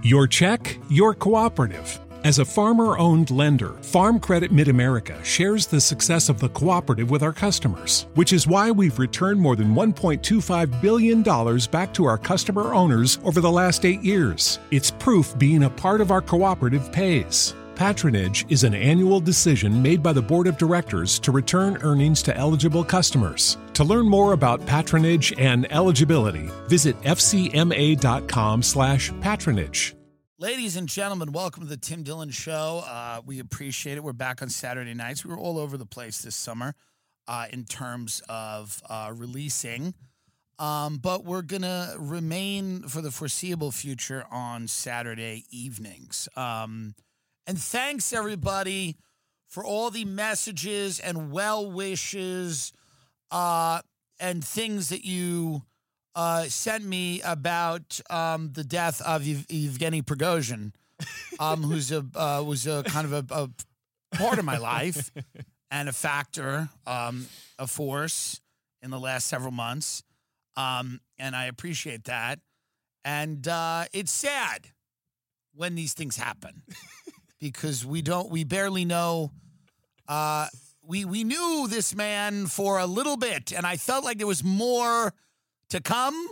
Your check, your cooperative. As a farmer-owned lender, Farm Credit Mid-America shares the success of the cooperative with our customers, which is why we've returned more than $1.25 billion back to our customer owners over the last 8 years. It's proof being a part of our cooperative pays. Patronage is an annual decision made by the Board of Directors to return earnings to eligible customers. To learn more about patronage and eligibility, visit fcma.com/patronage. Ladies and gentlemen, welcome to the Tim Dillon Show. We appreciate it. We're back on Saturday nights. We were all over the place this summer in terms of releasing. But we're going to remain for the foreseeable future on Saturday evenings. And thanks, everybody, for all the messages and well wishes and things that you sent me about the death of Yevgeny Prigozhin, who's was a kind of a part of my life and a factor, a force in the last several months, and I appreciate that. And it's sad when these things happen because we barely know. We knew this man for a little bit, and I felt like there was more to come.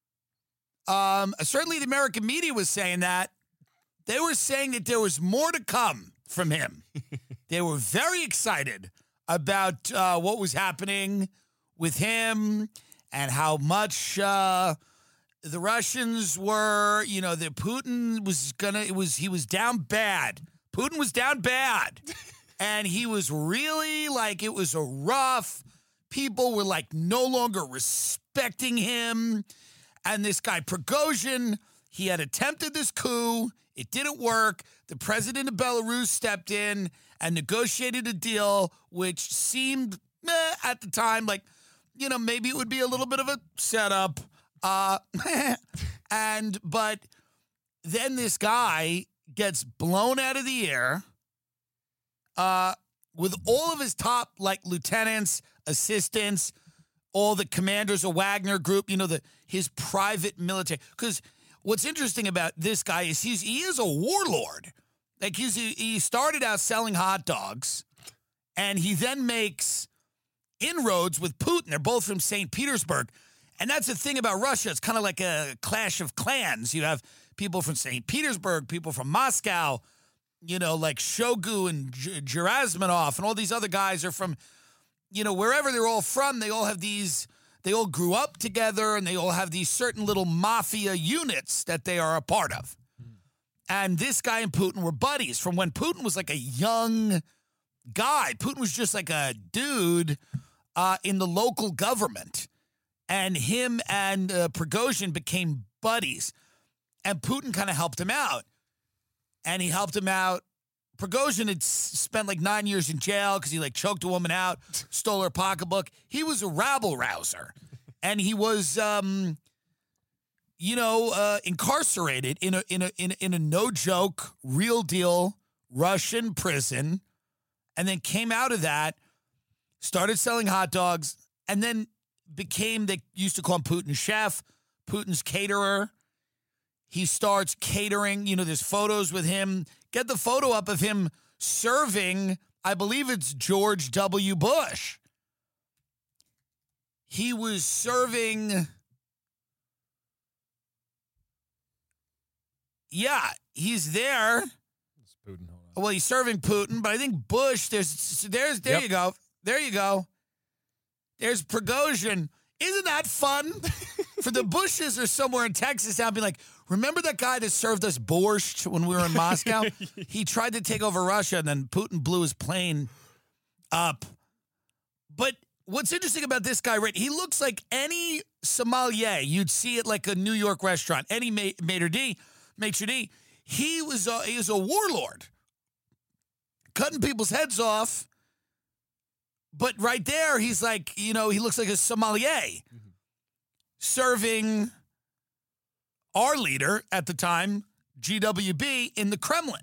Certainly the American media was saying that. They were saying that there was more to come from him. They were very excited about what was happening with him and how much the Russians were, that Putin was he was down bad. Putin was down bad. And he was really it was a rough. People were no longer respecting him. And this guy Prigozhin, he had attempted this coup. It didn't work. The president of Belarus stepped in and negotiated a deal, which seemed at the time maybe it would be a little bit of a setup. But then this guy gets blown out of the air with all of his top lieutenants, assistants, all the commanders of Wagner Group, his private military. Because what's interesting about this guy is he is a warlord. He started out selling hot dogs, and he then makes inroads with Putin. They're both from St. Petersburg. And that's the thing about Russia. It's kind of like a clash of clans. You have people from St. Petersburg, people from Moscow, like Shogu and Gerasimov, and all these other guys are from, wherever they're all from. They all have they all grew up together, and they all have these certain little mafia units that they are a part of. And this guy and Putin were buddies from when Putin was a young guy. Putin was just a dude in the local government. And him and Prigozhin became buddies. And Putin kind of helped him out. And he helped him out. Prigozhin had spent 9 years in jail because he choked a woman out, stole her pocketbook. He was a rabble-rouser. And he was, incarcerated in a no-joke, real-deal Russian prison. And then came out of that, started selling hot dogs, and then they used to call him Putin's chef, Putin's caterer. He starts catering. There's photos with him. Get the photo up of him serving, I believe it's George W. Bush. He was serving. Yeah, he's there. It's Putin. Hold on. Well, he's serving Putin, but I think Bush, there Yep. you go. There you go. There's Prigozhin. Isn't that fun? For the Bushes or somewhere in Texas now, be remember that guy that served us borscht when we were in Moscow? He tried to take over Russia, and then Putin blew his plane up. But what's interesting about this guy, right? He looks like any sommelier you'd see at a New York restaurant, any maitre d'. He was a warlord, cutting people's heads off. But right there, he's he looks like a sommelier serving our leader at the time, GWB, in the Kremlin.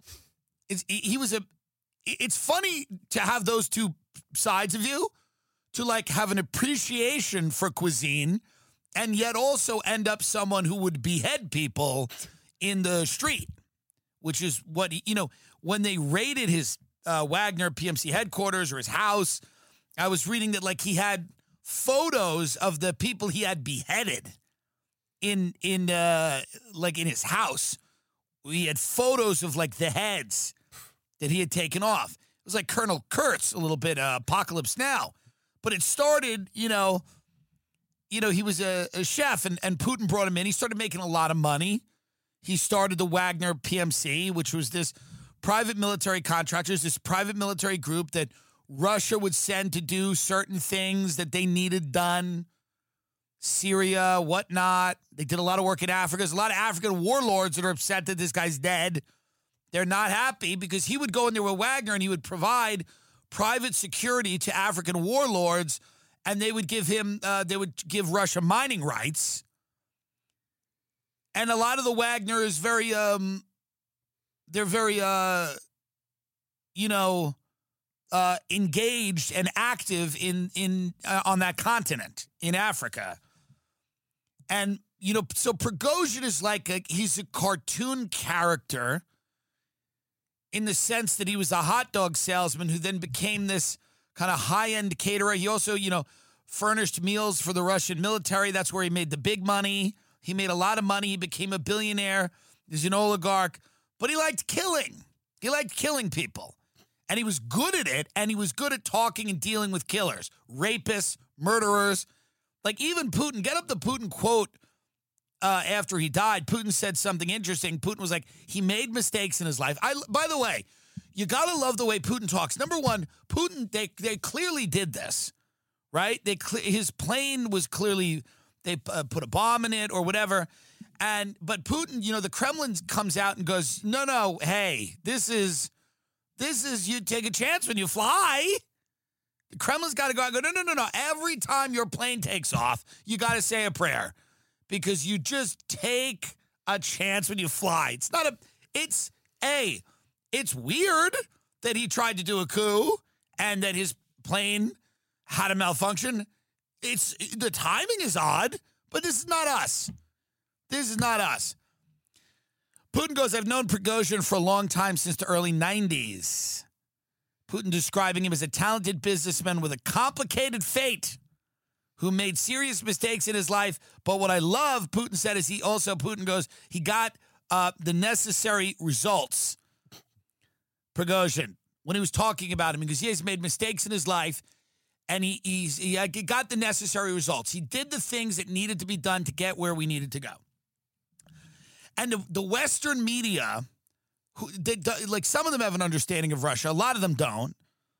It's funny to have those two sides of you, to have an appreciation for cuisine and yet also end up someone who would behead people in the street, which is what, when they raided his Wagner PMC headquarters or his house, I was reading that like he had photos of the people he had beheaded in his house. He had photos of like the heads that he had taken off. It was like Colonel Kurtz, a little bit Apocalypse Now. But it started, he was a chef and Putin brought him in. He started making a lot of money. He started the Wagner PMC, which was this private military contractors, this private military group that Russia would send to do certain things that they needed done. Syria, whatnot. They did a lot of work in Africa. There's a lot of African warlords that are upset that this guy's dead. They're not happy because he would go in there with Wagner and he would provide private security to African warlords, and they would give give Russia mining rights. And a lot of the Wagner is very, engaged and active in on that continent in Africa. And, so Prigozhin is he's a cartoon character in the sense that he was a hot dog salesman who then became this kind of high-end caterer. He also, furnished meals for the Russian military. That's where he made the big money. He made a lot of money. He became a billionaire. He's an oligarch. But he liked killing. He liked killing people. And he was good at it, and he was good at talking and dealing with killers, rapists, murderers. Like even Putin, get up the Putin quote after he died. Putin said something interesting. Putin was like, he made mistakes in his life. By the way, you got to love the way Putin talks. Number one, Putin, they clearly did this, right? His plane was clearly, they put a bomb in it or whatever. But Putin, the Kremlin comes out and goes, no, hey, this is you take a chance when you fly. The Kremlin's got to go out and go, no. Every time your plane takes off, you got to say a prayer because you just take a chance when you fly. It's weird that he tried to do a coup and that his plane had a malfunction. The timing is odd, but this is not us. This is not us. Putin goes, I've known Prigozhin for a long time, since the early 90s. Putin describing him as a talented businessman with a complicated fate who made serious mistakes in his life. But what I love, Putin said, is Putin goes, he got the necessary results. Prigozhin, when he was talking about him, because he has made mistakes in his life, and he got the necessary results. He did the things that needed to be done to get where we needed to go. And the Western media, some of them have an understanding of Russia. A lot of them don't.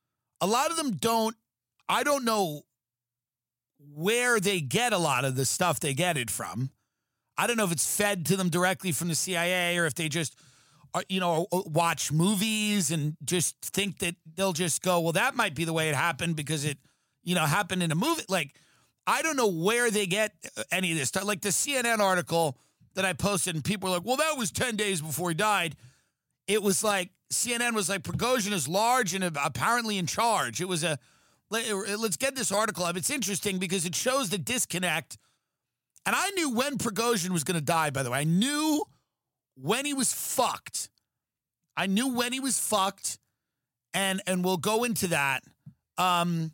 I don't know where they get a lot of the stuff they get it from. I don't know if it's fed to them directly from the CIA or if they just, watch movies and just think that they'll just go, well, that might be the way it happened because it, happened in a movie. Like, I don't know where they get any of this stuff. Like the CNN article that I posted, and people were like, well, that was 10 days before he died. It was like, CNN was like, Prigozhin is large and apparently in charge. It was let's get this article up. It's interesting because it shows the disconnect. And I knew when Prigozhin was going to die, by the way. I knew when he was fucked. And we'll go into that. And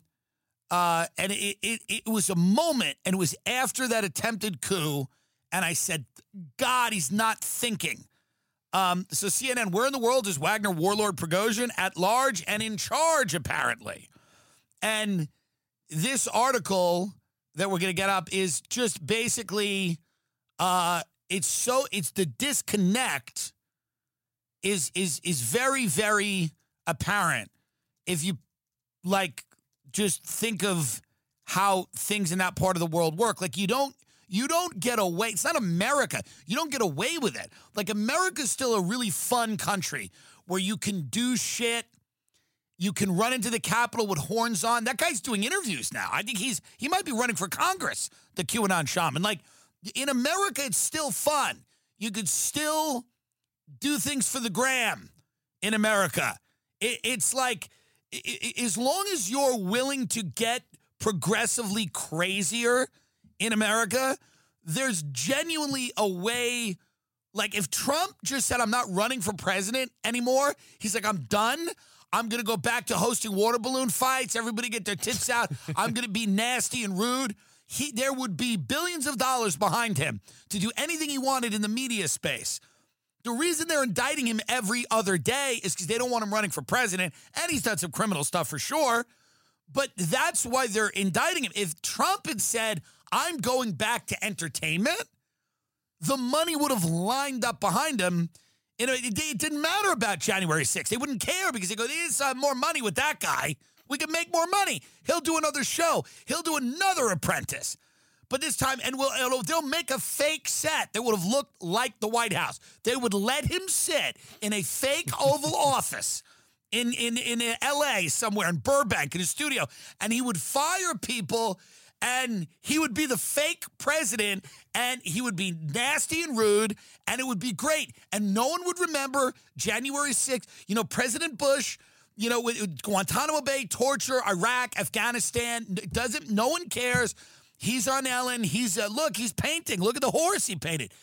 it was a moment, and it was after that attempted coup, and I said, God, he's not thinking. So CNN, where in the world is Wagner warlord Prigozhin? At large and in charge, apparently. And this article that we're going to get up is just basically, it's the disconnect is very, very apparent. If you just think of how things in that part of the world work. Like you don't get away. It's not America. You don't get away with it. Like America's still a really fun country where you can do shit. You can run into the Capitol with horns on. That guy's doing interviews now. I think he might be running for Congress, the QAnon shaman. Like in America, it's still fun. You could still do things for the gram in America. It's like, as long as you're willing to get progressively crazier in America, there's genuinely a way Like, if Trump just said, I'm not running for president anymore, he's like, I'm done. I'm going to go back to hosting water balloon fights. Everybody get their tits out. I'm going to be nasty and rude. There would be billions of dollars behind him to do anything he wanted in the media space. The reason they're indicting him every other day is because they don't want him running for president, and he's done some criminal stuff for sure, but that's why they're indicting him. If Trump had said, I'm going back to entertainment, the money would have lined up behind him. You know, it didn't matter about January 6th. They wouldn't care because they go, there's more money with that guy. We can make more money. He'll do another show. He'll do another Apprentice. But this time, and they'll make a fake set that would have looked like the White House. They would let him sit in a fake Oval Office in L.A. somewhere, in Burbank, in his studio, and he would fire people, and he would be the fake president, and he would be nasty and rude, and it would be great. And no one would remember January 6th. You know, President Bush, you know, with Guantanamo Bay, torture, Iraq, Afghanistan, no one cares. He's on Ellen. He's painting. Look at the horse he painted.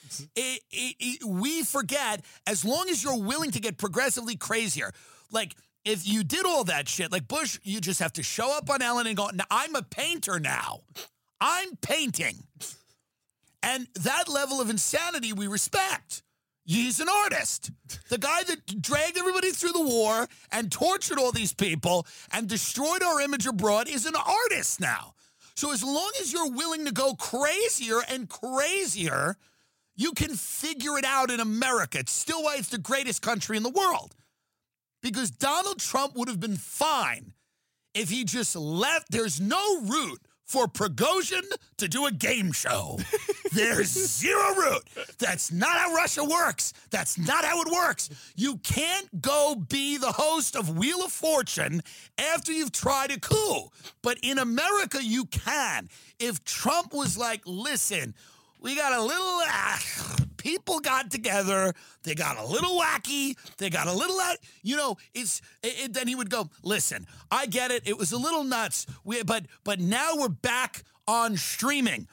We forget, as long as you're willing to get progressively crazier. Like, if you did all that shit, like Bush, you just have to show up on Ellen and go, I'm a painter now. I'm painting. And that level of insanity we respect. He's an artist. The guy that dragged everybody through the war and tortured all these people and destroyed our image abroad is an artist now. So as long as you're willing to go crazier and crazier, you can figure it out in America. It's still why it's the greatest country in the world. Because Donald Trump would have been fine if he just left. There's no route for Prigozhin to do a game show. There's zero route. That's not how Russia works. That's not how it works. You can't go be the host of Wheel of Fortune after you've tried a coup. But in America, you can. If Trump was like, listen, we got a little, people got together, they got a little wacky, they got a little, then he would go, listen, I get it, it was a little nuts, but now we're back on streaming.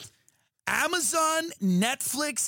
Amazon, Netflix,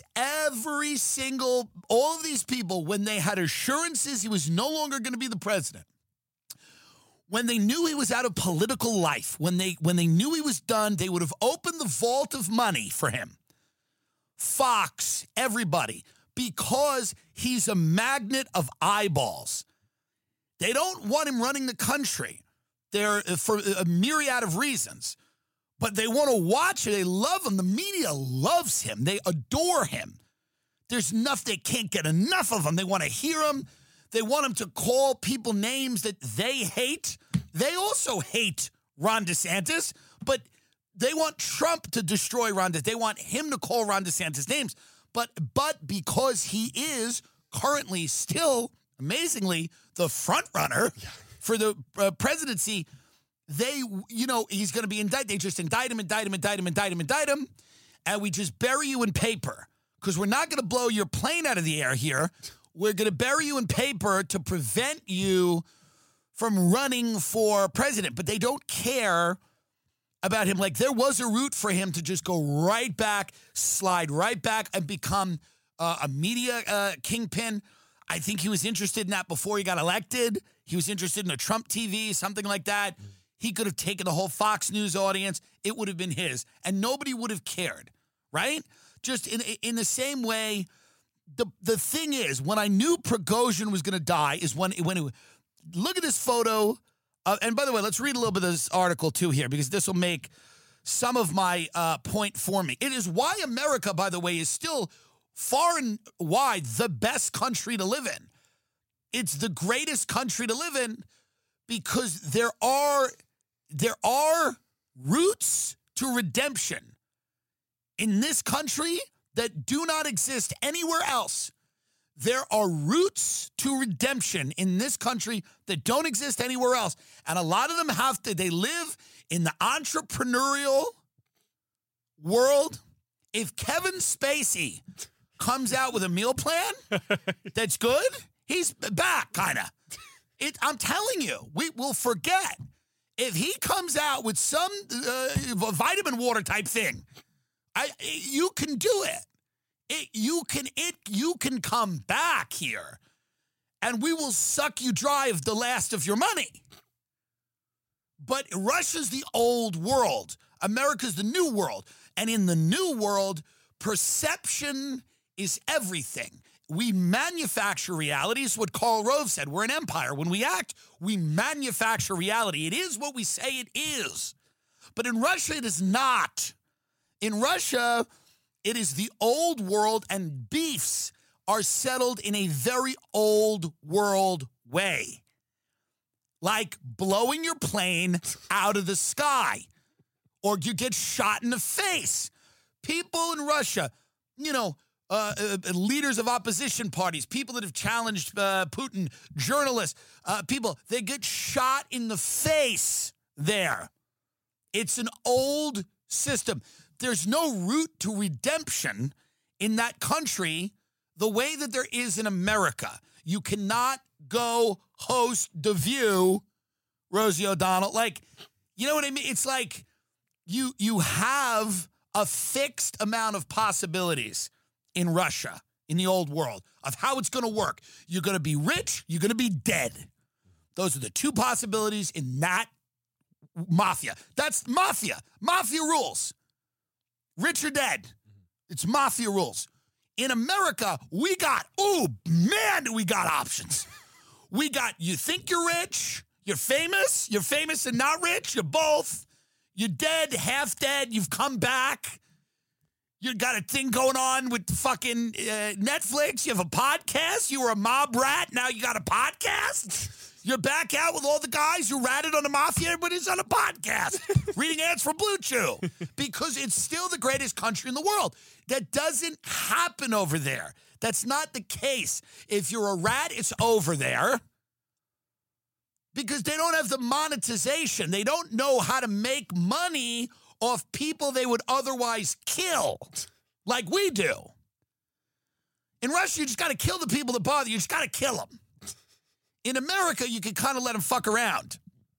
all of these people, when they had assurances he was no longer going to be the president, when they knew he was out of political life, when they knew he was done, they would have opened the vault of money for him. Fox, everybody, because he's a magnet of eyeballs. They don't want him running the country. They're for a myriad of reasons, but they want to watch it. They love him. The media loves him. They adore him. They can't get enough of him. They want to hear him. They want him to call people names that they hate. They also hate Ron DeSantis, but they want Trump to destroy Ron DeSantis. They want him to call Ron DeSantis names. But because he is currently still, amazingly, the front runner for the presidency, he's going to be indicted. They just indict him, and we just bury you in paper because we're not going to blow your plane out of the air here. We're going to bury you in paper to prevent you from running for president. But they don't care about him. Like, there was a route for him to just go right back, slide right back, and become a media kingpin. I think he was interested in that before he got elected. He was interested in a Trump TV, something like that. He could have taken the whole Fox News audience. It would have been his, and nobody would have cared, right? Just in the same way, the thing is, when I knew Prigozhin was going to die is when look at this photo. And by the way, let's read a little bit of this article, too, here, because this will make some of my point for me. It is why America, by the way, is still far and wide the best country to live in. It's the greatest country to live in because there are roots to redemption in this country that do not exist anywhere else. There are roots to redemption in this country that don't exist anywhere else. And a lot of them they live in the entrepreneurial world. If Kevin Spacey comes out with a meal plan that's good, he's back, kind of. I'm telling you, we will forget. If he comes out with some vitamin water type thing, you can do it. You can come back here, and we will suck you dry of the last of your money. But Russia's the old world. America's the new world. And in the new world, perception is everything. We manufacture reality. Is what Karl Rove said. We're an empire. When we act, we manufacture reality. It is what we say it is. But in Russia, it is not. In Russia, it is the old world, and beefs are settled in a very old world way. Like blowing your plane out of the sky, or you get shot in the face. People in Russia, leaders of opposition parties, people that have challenged Putin, journalists, people, they get shot in the face there. It's an old system. There's no route to redemption in that country the way that there is in America. You cannot go host The View, Rosie O'Donnell. Like, you know what I mean? It's like you have a fixed amount of possibilities in Russia, in the old world, of how it's going to work. You're going to be rich, you're going to be dead. Those are the two possibilities in that mafia. That's mafia. Mafia rules. Rich or dead. It's mafia rules. In America, we got options. We got, you think you're rich, you're famous and not rich, you're both. You're dead, half dead, you've come back. You got a thing going on with fucking Netflix. You have a podcast. You were a mob rat. Now you got a podcast. You're back out with all the guys who ratted on the mafia. Everybody's on a podcast reading ads for Blue Chew because it's still the greatest country in the world. That doesn't happen over there. That's not the case. If you're a rat, it's over there because they don't have the monetization. They don't know how to make money off people they would otherwise kill, like we do. In Russia, you just got to kill the people that bother you. You just got to kill them. In America, you can kind of let them fuck around.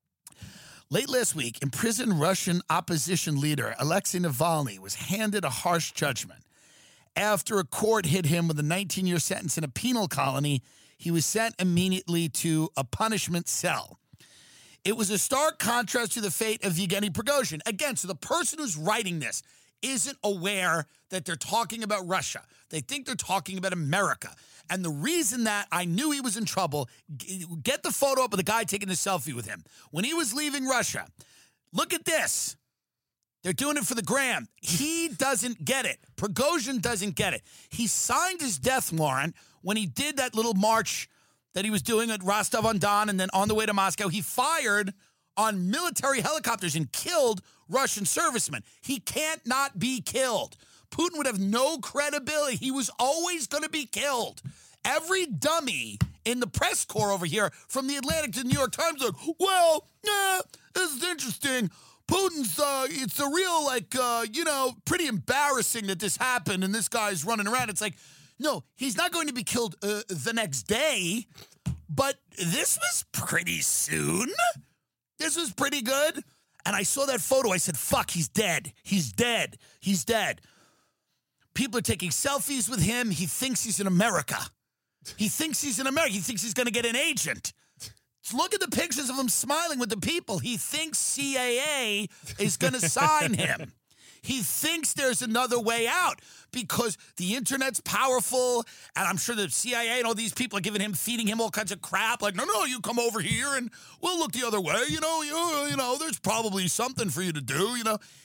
Late last week, imprisoned Russian opposition leader Alexei Navalny was handed a harsh judgment. After a court hit him with a 19-year sentence in a penal colony, he was sent immediately to a punishment cell. It was a stark contrast to the fate of Yevgeny Prigozhin. Again, so the person who's writing this isn't aware that they're talking about Russia. They think they're talking about America. And the reason that I knew he was in trouble, get the photo up of the guy taking the selfie with him. When he was leaving Russia, look at this. They're doing it for the gram. He doesn't get it. Prigozhin doesn't get it. He signed his death warrant when he did that little march that he was doing at Rostov-on-Don, and then on the way to Moscow, he fired on military helicopters and killed Russian servicemen. He can't not be killed. Putin would have no credibility. He was always going to be killed. Every dummy in the press corps over here, from the Atlantic to the New York Times, like, well, this is interesting. Putin's, it's a real, pretty embarrassing that this happened and this guy's running around. It's like, no, he's not going to be killed the next day, but this was pretty soon. This was pretty good. And I saw that photo. I said, fuck, he's dead. He's dead. He's dead. People are taking selfies with him. He thinks he's in America. He thinks he's in America. He thinks he's going to get an agent. Look at the pictures of him smiling with the people. He thinks CAA is going to sign him. He thinks there's another way out because the internet's powerful, and I'm sure the CIA and all these people are feeding him all kinds of crap. Like, no, you come over here and we'll look the other way. You know, there's probably something for you to do.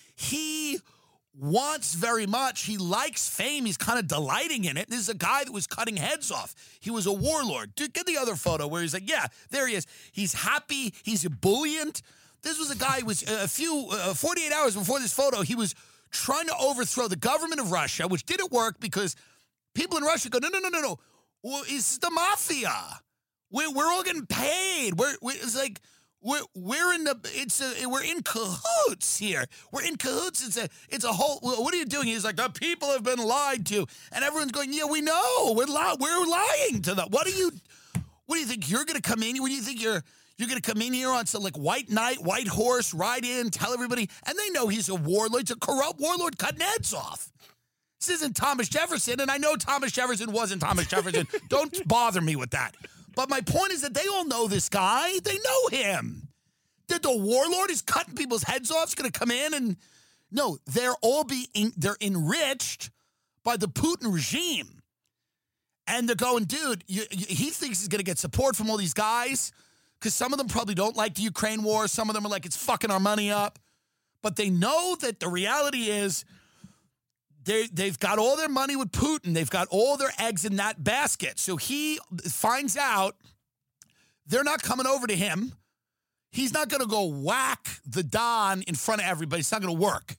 He wants very much. He likes fame. He's kind of delighting in it. This is a guy that was cutting heads off. He was a warlord. Dude, get the other photo where he's like, yeah, there he is. He's happy. He's ebullient. This was a guy who was 48 hours before this photo, he was trying to overthrow the government of Russia, which didn't work because people in Russia go, no. Well, it's the mafia. We're all getting paid. It's like, we're in cahoots here. We're in cahoots. It's a whole. What are you doing? He's like, the people have been lied to, and everyone's going, yeah, we know. We're lying to them. What do you think you're going to come in? What do you think you're going to come in here on some like white knight, white horse, ride in, tell everybody, and they know he's a warlord. He's a corrupt warlord cutting heads off. This isn't Thomas Jefferson, and I know Thomas Jefferson wasn't Thomas Jefferson. Don't bother me with that. But my point is that they all know this guy. They know him. That the warlord is cutting people's heads off is going to come in and... No, they're enriched by the Putin regime. And they're going, dude, he thinks he's going to get support from all these guys because some of them probably don't like the Ukraine war. Some of them are like, it's fucking our money up. But they know that the reality is they've got all their money with Putin. They've got all their eggs in that basket. So he finds out they're not coming over to him. He's not going to go whack the Don in front of everybody. It's not going to work.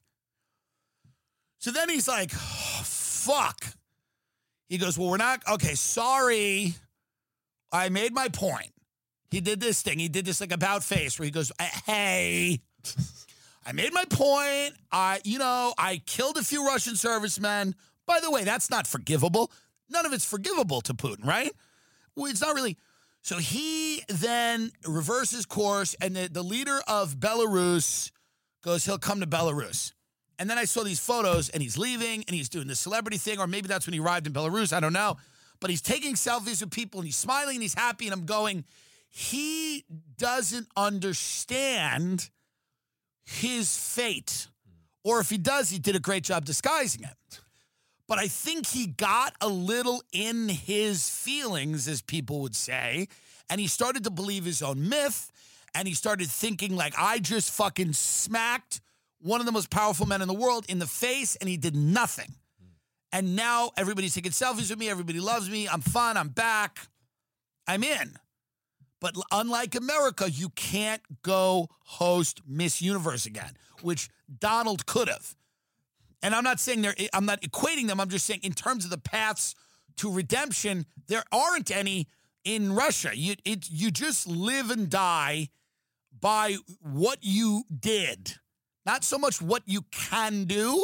So then he's like, oh, fuck. He goes, well, we're not, okay, sorry. I made my point. He did this thing. He did this like about face where he goes, hey, I made my point. I killed a few Russian servicemen. By the way, that's not forgivable. None of it's forgivable to Putin, right? Well, it's not really. So he then reverses course, and the leader of Belarus goes, he'll come to Belarus. And then I saw these photos, and he's leaving, and he's doing the celebrity thing, or maybe that's when he arrived in Belarus. I don't know. But he's taking selfies with people, and he's smiling, and he's happy, and I'm going, he doesn't understand his fate. Or if he does, he did a great job disguising it. But I think he got a little in his feelings, as people would say, and he started to believe his own myth, and he started thinking like, I just fucking smacked one of the most powerful men in the world in the face, and he did nothing. And now everybody's taking selfies with me, everybody loves me, I'm fun, I'm back, I'm in. But unlike America, you can't go host Miss Universe again, which Donald could have. And I'm not saying I'm not equating them. I'm just saying in terms of the paths to redemption, there aren't any in Russia. You just live and die by what you did, not so much what you can do.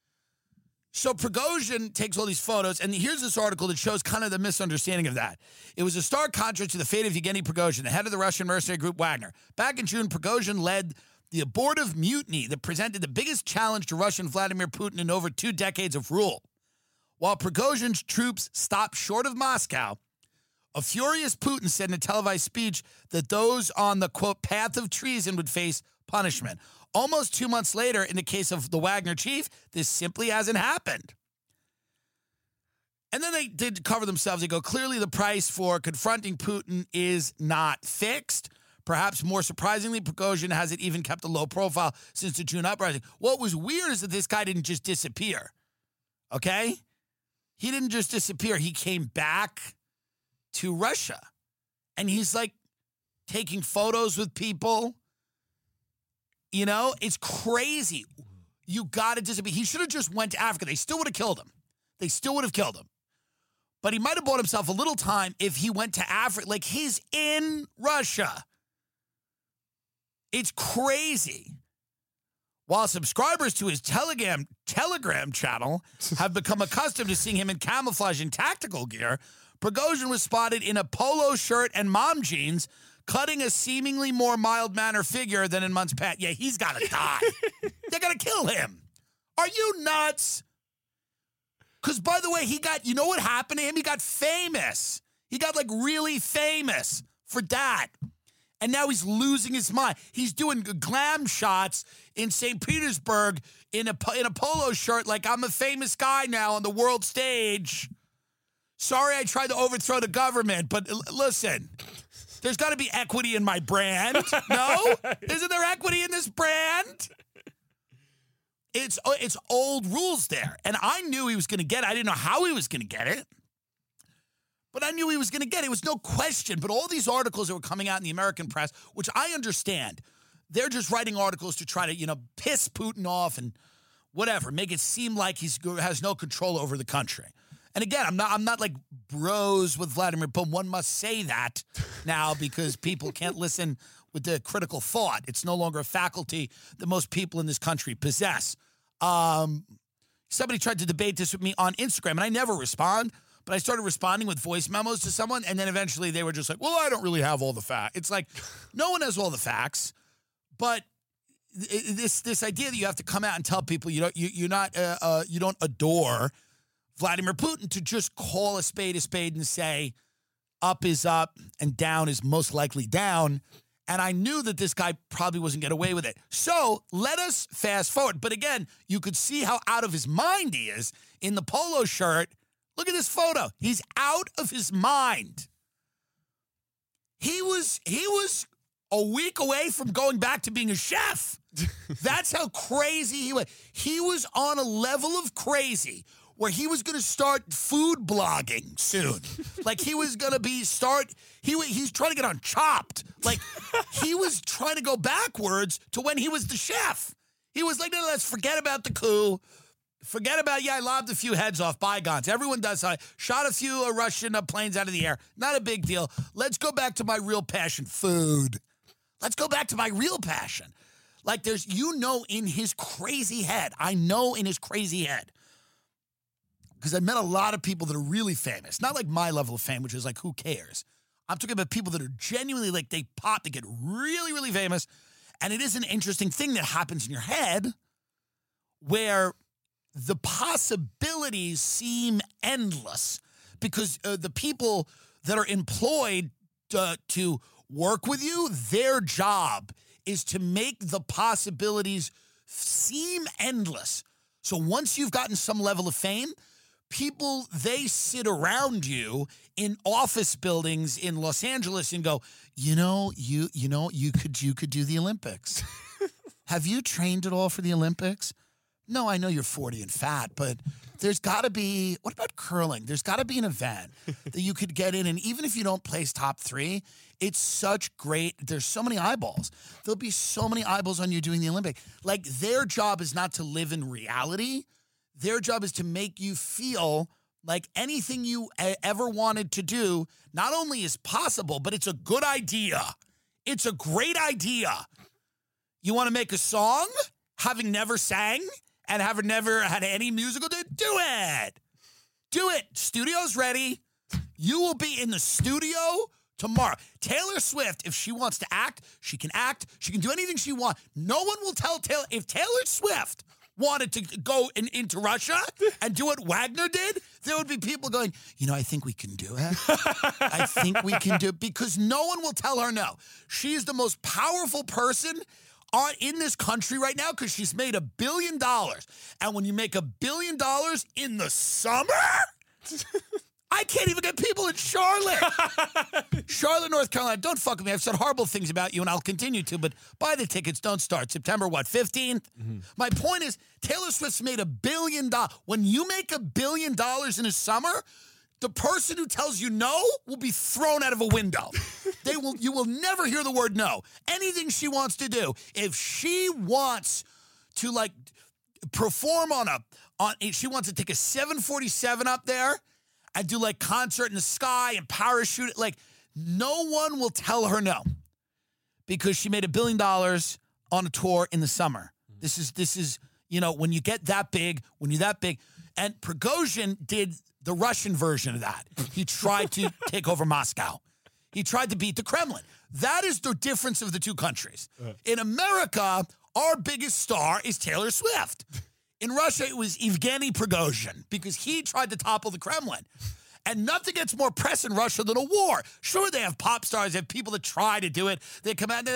So Prigozhin takes all these photos, and here's this article that shows kind of the misunderstanding of that. It was a stark contrast to the fate of Yevgeny Prigozhin, the head of the Russian mercenary group Wagner. Back in June, Prigozhin led the abortive mutiny that presented the biggest challenge to Russian Vladimir Putin in over 2 decades of rule. While Prigozhin's troops stopped short of Moscow, a furious Putin said in a televised speech that those on the, quote, path of treason would face punishment. Almost 2 months later, in the case of the Wagner chief, this simply hasn't happened. And then they did cover themselves. They go, clearly the price for confronting Putin is not fixed. Perhaps more surprisingly, Prigozhin hasn't even kept a low profile since the June uprising. What was weird is that this guy didn't just disappear, okay? He didn't just disappear. He came back to Russia, and he's, like, taking photos with people. You know, it's crazy. You got to disappear. He should have just went to Africa. They still would have killed him. They still would have killed him. But he might have bought himself a little time if he went to Africa. Like, he's in Russia. It's crazy. While subscribers to his Telegram channel have become accustomed to seeing him in camouflage and tactical gear, Prigozhin was spotted in a polo shirt and mom jeans, cutting a seemingly more mild-mannered figure than in months past. Yeah, he's got to die. They're going to kill him. Are you nuts? Because, by the way, you know what happened to him? He got famous. He got, like, really famous for that. And now he's losing his mind. He's doing glam shots in St. Petersburg in a polo shirt like, I'm a famous guy now on the world stage. Sorry I tried to overthrow the government, but listen, there's got to be equity in my brand. No? Isn't there equity in this brand? It's old rules there. And I knew he was going to get it. I didn't know how he was going to get it. But I knew he was going to get it. It was no question. But all these articles that were coming out in the American press, which I understand, they're just writing articles to try to, piss Putin off and whatever, make it seem like he has no control over the country. And again, I'm not like bros with Vladimir Putin. One must say that now because people can't listen with the critical thought. It's no longer a faculty that most people in this country possess. Somebody tried to debate this with me on Instagram, and I never respond. But I started responding with voice memos to someone, and then eventually they were just like, well, I don't really have all the facts. It's like, no one has all the facts, but this idea that you have to come out and tell people you don't adore Vladimir Putin, to just call a spade and say up is up and down is most likely down. And I knew that this guy probably wasn't get away with it. So let us fast forward. But again, you could see how out of his mind he is in the polo shirt. Look at this photo. He's out of his mind. He was a week away from going back to being a chef. That's how crazy he was. He was on a level of crazy where he was going to start food blogging soon. Like he was going to he's trying to get on Chopped. Like he was trying to go backwards to when he was the chef. He was like, no, let's forget about the coup. Forget about, I lobbed a few heads off, bygones. Everyone does. I shot a few Russian planes out of the air. Not a big deal. Let's go back to my real passion, food. Let's go back to my real passion. Like there's, in his crazy head. I know in his crazy head. Because I met a lot of people that are really famous. Not like my level of fame, which is like, who cares? I'm talking about people that are genuinely like, they get really, really famous. And it is an interesting thing that happens in your head where the possibilities seem endless because the people that are employed to work with you, their job is to make the possibilities seem endless. So once you've gotten some level of fame, people, they sit around you in office buildings in Los Angeles and go, you could do the Olympics. Have you trained at all for the Olympics? No, I know you're 40 and fat, but there's got to be, what about curling? There's got to be an event that you could get in, and even if you don't place top 3, it's such great, there's so many eyeballs. There'll be so many eyeballs on you doing the Olympic. Like, their job is not to live in reality. Their job is to make you feel like anything you ever wanted to do not only is possible, but it's a good idea. It's a great idea. You want to make a song, having never sang? And have never had any musical, do it. Do it. Studio's ready. You will be in the studio tomorrow. Taylor Swift, if she wants to act. She can do anything she wants. No one will tell Taylor. If Taylor Swift wanted to go into Russia and do what Wagner did, there would be people going, I think we can do it. I think we can do it. Because no one will tell her no. She is the most powerful person in this country right now because she's made $1 billion. And when you make $1 billion in the summer, I can't even get people in Charlotte. Charlotte, North Carolina. Don't fuck with me. I've said horrible things about you and I'll continue to, but buy the tickets. Don't start. September, 15th? Mm-hmm. My point is, Taylor Swift's made $1 billion. When you make $1 billion in a summer, the person who tells you no will be thrown out of a window. You will never hear the word no. Anything she wants to do. If she wants to perform she wants to take a 747 up there and do concert in the sky and parachute, no one will tell her no. Because she made $1 billion on a tour in the summer. This is, when you get that big, and Prigozhin did the Russian version of that. He tried to take over Moscow. He tried to beat the Kremlin. That is the difference of the two countries. In America, our biggest star is Taylor Swift. In Russia, it was Evgeny Prigozhin because he tried to topple the Kremlin. And nothing gets more press in Russia than a war. Sure, they have pop stars, they have people that try to do it. They come out and they're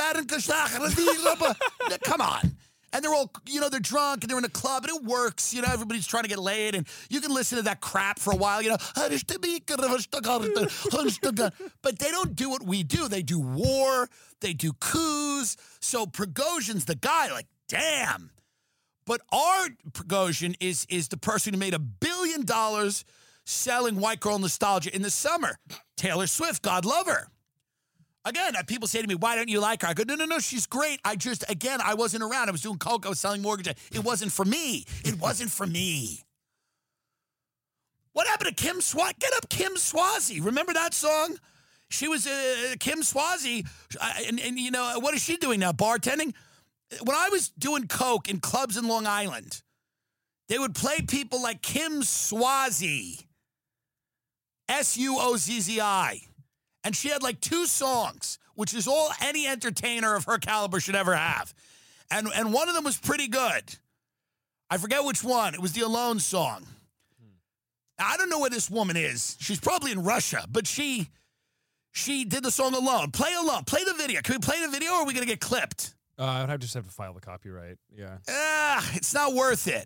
like, come on. And they're all, they're drunk and they're in a club and it works. Everybody's trying to get laid and you can listen to that crap for a while, But they don't do what we do. They do war. They do coups. So Prigozhin's the guy, damn. But our Prigozhin is the person who made $1 billion selling white girl nostalgia in the summer. Taylor Swift, God love her. Again, people say to me, why don't you like her? I go, no, she's great. I wasn't around. I was doing coke. I was selling mortgages. It wasn't for me. What happened to Kim Swazi? Get up Kim Swazi. Remember that song? She was Kim Swazi. And what is she doing now? Bartending? When I was doing coke in clubs in Long Island, they would play people like Kim Swazi. Suozzi. And she had 2 songs, which is all any entertainer of her caliber should ever have. And one of them was pretty good. I forget which one. It was the Alone song. I don't know where this woman is. She's probably in Russia, but she did the song Alone. Play Alone. Play the video. Can we play the video, or are we going to get clipped? I would just have to file the copyright. Yeah. It's not worth it.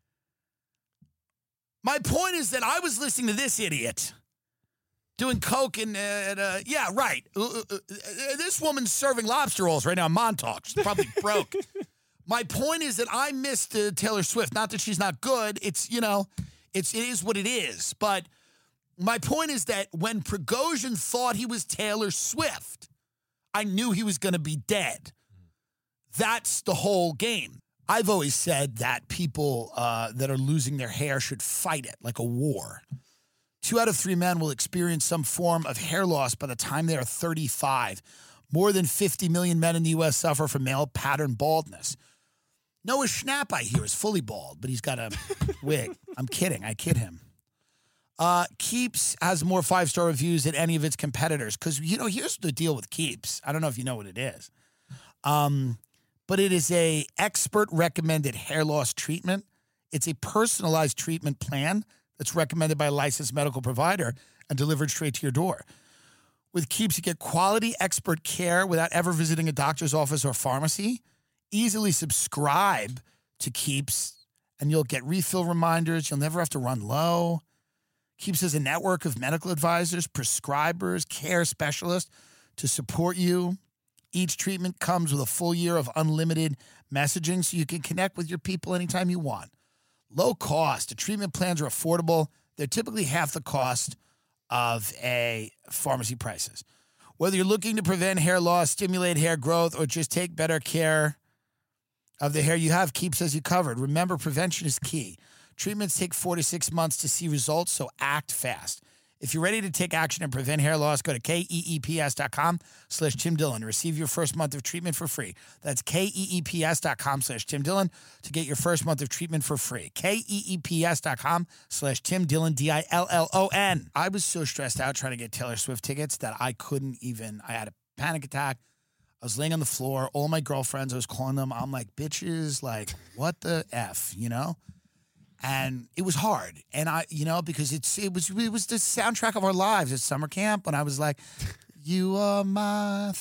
My point is that I was listening to this idiot doing coke and, yeah, right. This woman's serving lobster rolls right now in Montauk. She's probably broke. My point is that I missed Taylor Swift. Not that she's not good. It's, it is what it is. But my point is that when Prigozhin thought he was Taylor Swift, I knew he was going to be dead. That's the whole game. I've always said that people that are losing their hair should fight it like a war. 2 out of 3 men will experience some form of hair loss by the time they are 35. More than 50 million men in the U.S. suffer from male pattern baldness. Noah Schnapp, I hear, is fully bald, but he's got a wig. I'm kidding. I kid him. Keeps has more 5-star reviews than any of its competitors. Because, here's the deal with Keeps. I don't know if you know what it is. But it is a expert recommended hair loss treatment. It's a personalized treatment plan that's recommended by a licensed medical provider and delivered straight to your door. With Keeps, you get quality expert care without ever visiting a doctor's office or pharmacy. Easily subscribe to Keeps, and you'll get refill reminders. You'll never have to run low. Keeps has a network of medical advisors, prescribers, care specialists to support you. Each treatment comes with a full year of unlimited messaging so you can connect with your people anytime you want. Low cost. The treatment plans are affordable. They're typically half the cost of a pharmacy prices. Whether you're looking to prevent hair loss, stimulate hair growth, or just take better care of the hair you have, Keeps has you covered. Remember, prevention is key. Treatments take 4 to 6 months to see results, so act fast. If you're ready to take action and prevent hair loss, go to KEEPS.com/Tim Dillon to receive your first month of treatment for free. That's KEEPS.com/Tim Dillon to get your first month of treatment for free. KEEPS.com/Tim Dillon, DILLON. I was so stressed out trying to get Taylor Swift tickets that I had a panic attack. I was laying on the floor. All my girlfriends, I was calling them. I'm like, bitches, like, what the F, And it was hard. And because it was the soundtrack of our lives at summer camp when I was like, you are my,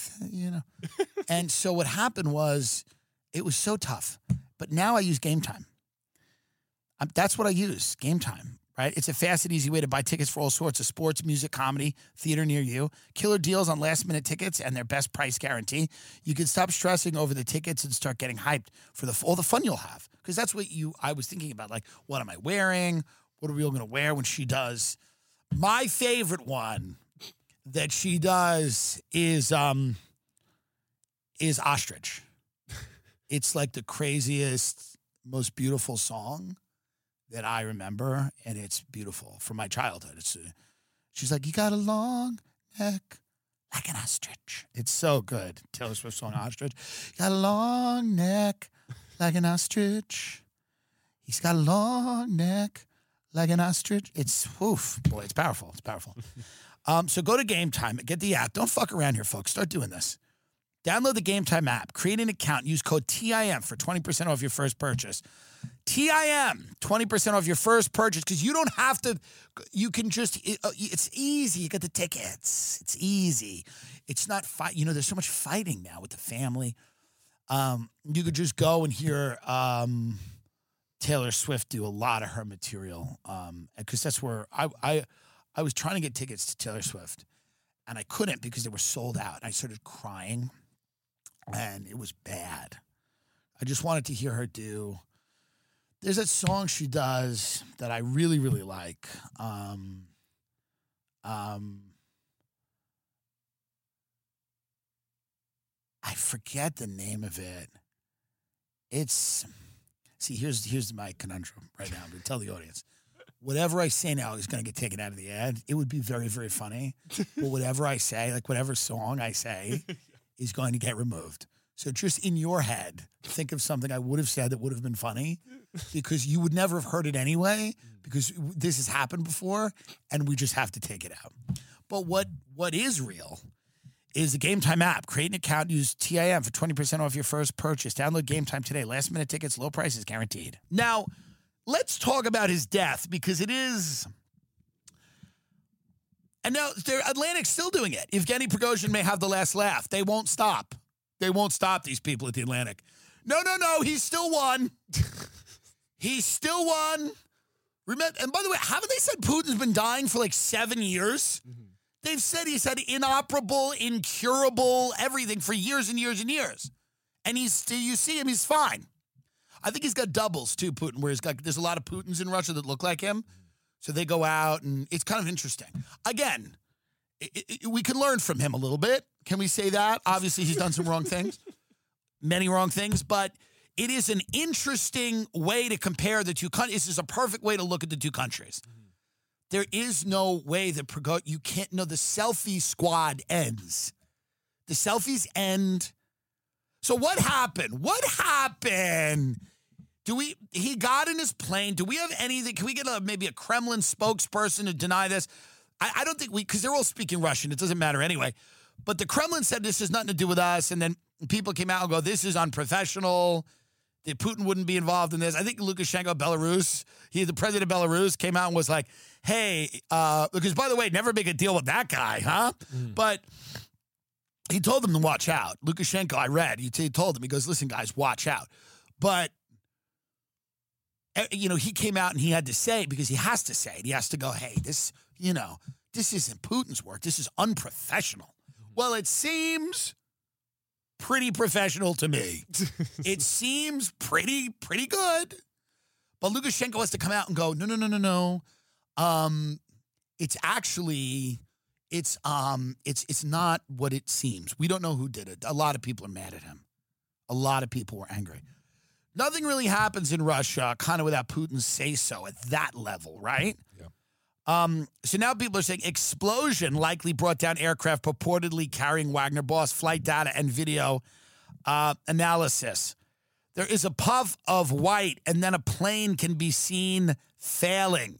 And so what happened was it was so tough. But now I use Game Time. That's what I use, Game Time, right? It's a fast and easy way to buy tickets for all sorts of sports, music, comedy, theater near you. Killer deals on last-minute tickets and their best price guarantee. You can stop stressing over the tickets and start getting hyped for all the fun you'll have. Because that's what I was thinking about. Like, what am I wearing? What are we all going to wear when she does? My favorite one that she does is Ostrich. It's like the craziest, most beautiful song that I remember, and it's beautiful from my childhood. She's like, you got a long neck like an ostrich. It's so good. Taylor Swift song Ostrich. You got a long neck like an ostrich. He's got a long neck like an ostrich. It's, boy, it's powerful. It's powerful. So go to Game Time. Get the app. Don't fuck around here, folks. Start doing this. Download the Game Time app. Create an account. Use code TIM for 20% off your first purchase. TIM, 20% off your first purchase, because you don't have to, you can just, it's easy. You get the tickets. It's easy. It's not there's so much fighting now with the family. You could just go and hear Taylor Swift do a lot of her material, because that's where I was trying to get tickets to Taylor Swift, and I couldn't because they were sold out. And I started crying, and it was bad. I just wanted to hear her do. There's that song she does that I really, really like. I forget the name of it. Here's my conundrum right now. I'm going to tell the audience. Whatever I say now is going to get taken out of the ad. It would be very, very funny. But whatever I say, like whatever song I say, is going to get removed. So just in your head, think of something I would have said that would have been funny, because you would never have heard it anyway, because this has happened before, and we just have to take it out. But what is real is the Game Time app. Create an account, use TIM for 20% off your first purchase. Download Game Time today. Last minute tickets, low prices guaranteed. Now, let's talk about his death because it is. And now Atlantic's still doing it. Evgeny Prigozhin may have the last laugh. They won't stop. They won't stop, these people at the Atlantic. No. He's still won. He's still won. Remember, and by the way, haven't they said Putin's been dying for like 7 years? Mm-hmm. They've said he's had inoperable, incurable, everything for years and years and years. And you see him, he's fine. I think he's got doubles too, Putin, where there's a lot of Putins in Russia that look like him. So they go out, and it's kind of interesting. Again, we can learn from him a little bit. Can we say that? Obviously, he's done some wrong things, many wrong things, but it is an interesting way to compare the two countries. This is a perfect way to look at the two countries. Mm-hmm. There is no way that you can't know the selfie squad ends. The selfies end. So what happened? He got in his plane. Do we have anything? Can we get maybe a Kremlin spokesperson to deny this? I don't think because they're all speaking Russian. It doesn't matter anyway. But the Kremlin said this has nothing to do with us. And then people came out and go, this is unprofessional. That Putin wouldn't be involved in this. I think Lukashenko, Belarus, the president of Belarus, came out and was like, hey, because by the way, never make a deal with that guy, huh? Mm. But he told them to watch out. Lukashenko, I read, he told them, he goes, listen, guys, watch out. But he came out and he had to say, because he has to say it, he has to go, hey, this isn't Putin's work. This is unprofessional. Well, it seems pretty professional to me. It seems pretty good. But Lukashenko has to come out and go, no. It's actually, it's not what it seems. We don't know who did it. A lot of people are mad at him. A lot of people were angry. Nothing really happens in Russia kind of without Putin's say-so at that level, right? Yeah. So now people are saying explosion likely brought down aircraft purportedly carrying Wagner boss, flight data and video analysis. There is a puff of white and then a plane can be seen falling.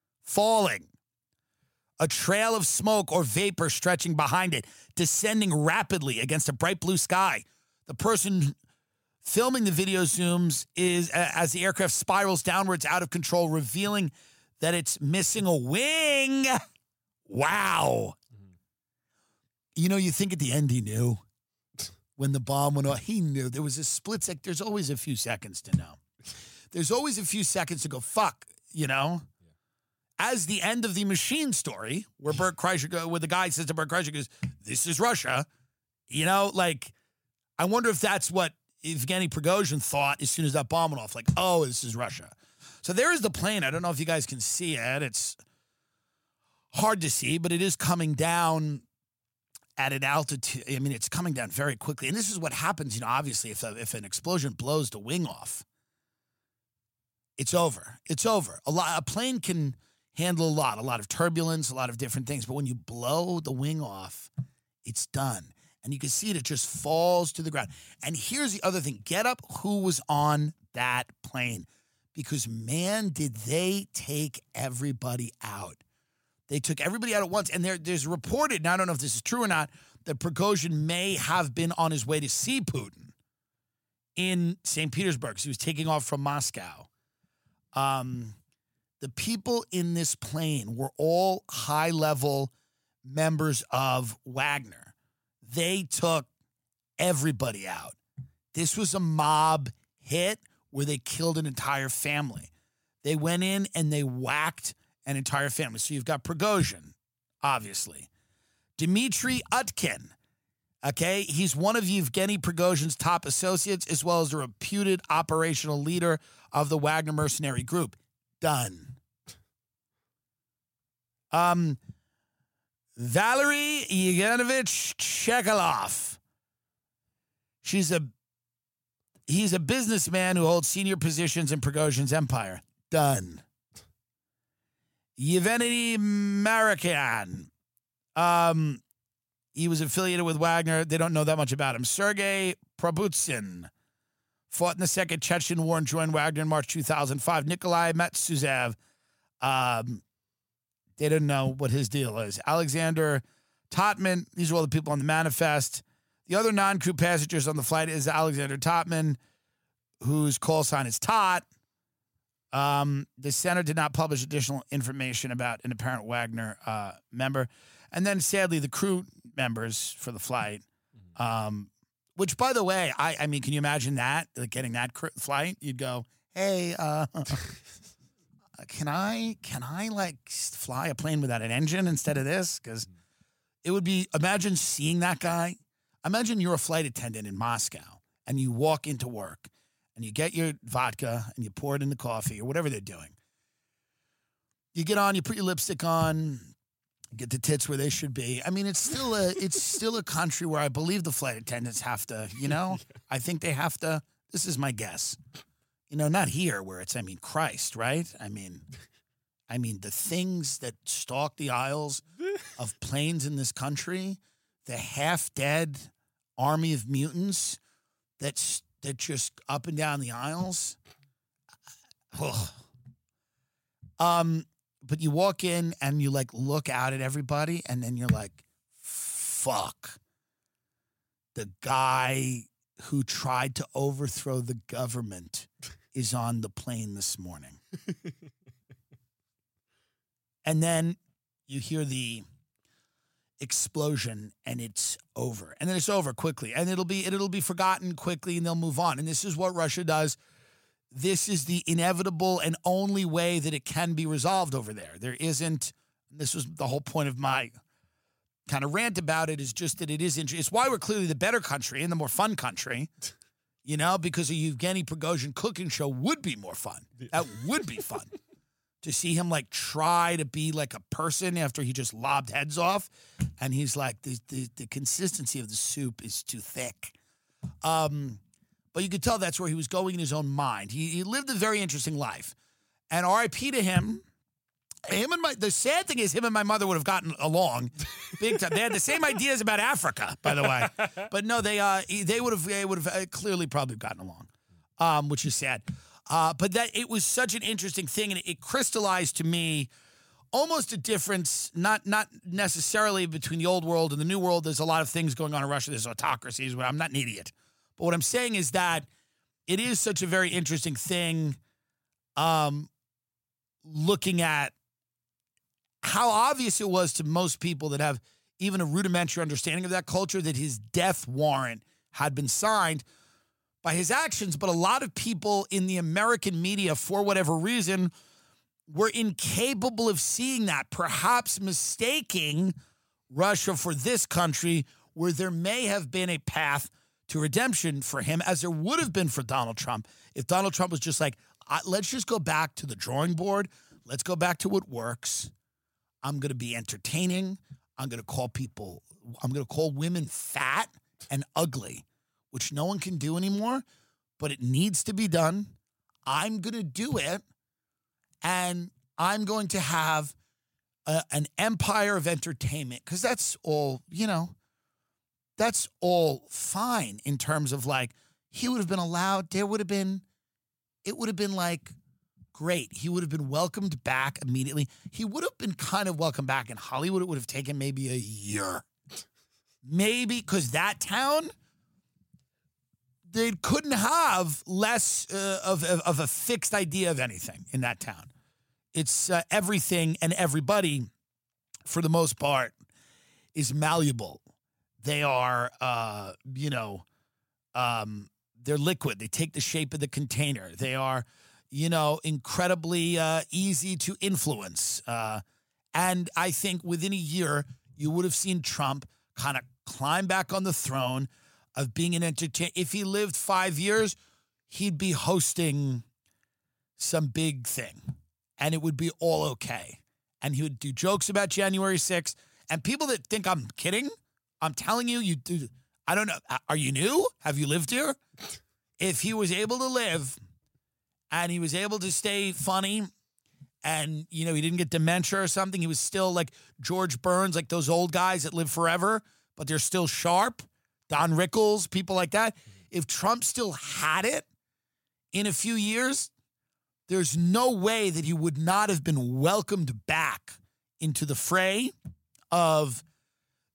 A trail of smoke or vapor stretching behind it, descending rapidly against a bright blue sky. The person filming the video zooms as the aircraft spirals downwards out of control, revealing that it's missing a wing. Wow. Mm-hmm. You think at the end he knew when the bomb went off. He knew. There was a split second. There's always a few seconds to know. There's always a few seconds to go, fuck, Yeah. As the end of the Machine story, where Bert Kreischer, where the guy says to Bert Kreischer, goes, this is Russia. I wonder if that's what Evgeny Prigozhin thought as soon as that bomb went off. Like, oh, this is Russia. So there is the plane. I don't know if you guys can see it. It's hard to see, but it is coming down at an altitude. I mean, it's coming down very quickly. And this is what happens, obviously, if an explosion blows the wing off. It's over. It's over. A plane can handle a lot of turbulence, a lot of different things. But when you blow the wing off, it's done. And you can see it just falls to the ground. And here's the other thing. Get up who was on that plane. Because, man, did they take everybody out. They took everybody out at once. And there's reported, and I don't know if this is true or not, that Prigozhin may have been on his way to see Putin in St. Petersburg. So he was taking off from Moscow. The people in this plane were all high-level members of Wagner. They took everybody out. This was a mob hit where they killed an entire family. They went in and they whacked an entire family. So you've got Prigozhin, obviously. Dmitry Utkin, okay? He's one of Yevgeny Prigozhin's top associates, as well as the reputed operational leader of the Wagner mercenary group. Done. Valery Yegenovich Chekalov. He's a businessman who holds senior positions in Prigozhin's empire. Done. Yevgeny Marikian. He was affiliated with Wagner. They don't know that much about him. Sergei Probutsin fought in the Second Chechen War and joined Wagner in March 2005. Nikolai Metsuzev. They didn't know what his deal is. Alexander Totman, these are all the people on the manifest. The other non-crew passengers on the flight is Alexander Totman, whose call sign is Tot. The center did not publish additional information about an apparent Wagner member. And then, sadly, the crew members for the flight, which, by the way, I mean, can you imagine that? Like getting that flight? You'd go, hey, can I like fly a plane without an engine instead of this? Because it would be, imagine seeing that guy. Imagine you're a flight attendant in Moscow and you walk into work and you get your vodka and you pour it in the coffee or whatever they're doing. You get on, you put your lipstick on, get the tits where they should be. I mean, it's still a country where I believe the flight attendants have to, I think they have to. This is my guess. Not here where it's, Christ, right? I mean, the things that stalk the aisles of planes in this country, the half-dead army of mutants that just up and down the aisles. But you walk in and you look out at everybody and then you're like, fuck. The guy who tried to overthrow the government is on the plane this morning. And then you hear the explosion and it's over. And then it's over quickly. And it'll be forgotten quickly and they'll move on. And this is what Russia does. This is the inevitable and only way that it can be resolved over there. There isn't, this was the whole point of my kind of rant about it, is just that it is interesting. It's why we're clearly the better country and the more fun country, because a Yevgeny Prigozhin cooking show would be more fun. That would be fun. To see him try to be like a person after he just lobbed heads off. And he's like, the consistency of the soup is too thick. But you could tell that's where he was going in his own mind. He lived a very interesting life. And R.I.P. to him. The sad thing is him and my mother would have gotten along big time. They had the same ideas about Africa, by the way. But no, they would have clearly probably gotten along, which is sad. But that it was such an interesting thing, and it crystallized to me almost a difference, not necessarily between the old world and the new world. There's a lot of things going on in Russia. There's autocracies. I'm not an idiot. But what I'm saying is that it is such a very interesting thing looking at how obvious it was to most people that have even a rudimentary understanding of that culture that his death warrant had been signed by his actions. But a lot of people in the American media, for whatever reason, were incapable of seeing that, perhaps mistaking Russia for this country where there may have been a path to redemption for him, as there would have been for Donald Trump. If Donald Trump was just like, let's just go back to the drawing board. Let's go back to what works. I'm going to be entertaining. I'm going to call women fat and ugly, which no one can do anymore, but it needs to be done. I'm going to do it, and I'm going to have an empire of entertainment, because that's all, that's all fine in terms of he would have been allowed, it would have been great. He would have been welcomed back immediately. He would have been kind of welcomed back in Hollywood. It would have taken maybe a year. Maybe, because that town, they couldn't have less of a fixed idea of anything in that town. It's everything and everybody, for the most part, is malleable. They are, they're liquid. They take the shape of the container. They are, incredibly easy to influence. And I think within a year, you would have seen Trump kind of climb back on the throne of being an entertainer. If he lived 5 years, he'd be hosting some big thing, and it would be all okay. And he would do jokes about January 6th. And people that think I'm kidding, I'm telling you, you do. I don't know. Are you new? Have you lived here? If he was able to live and he was able to stay funny and, he didn't get dementia or something, he was still like George Burns, like those old guys that live forever, but they're still sharp. Don Rickles, people like that. If Trump still had it in a few years, there's no way that he would not have been welcomed back into the fray of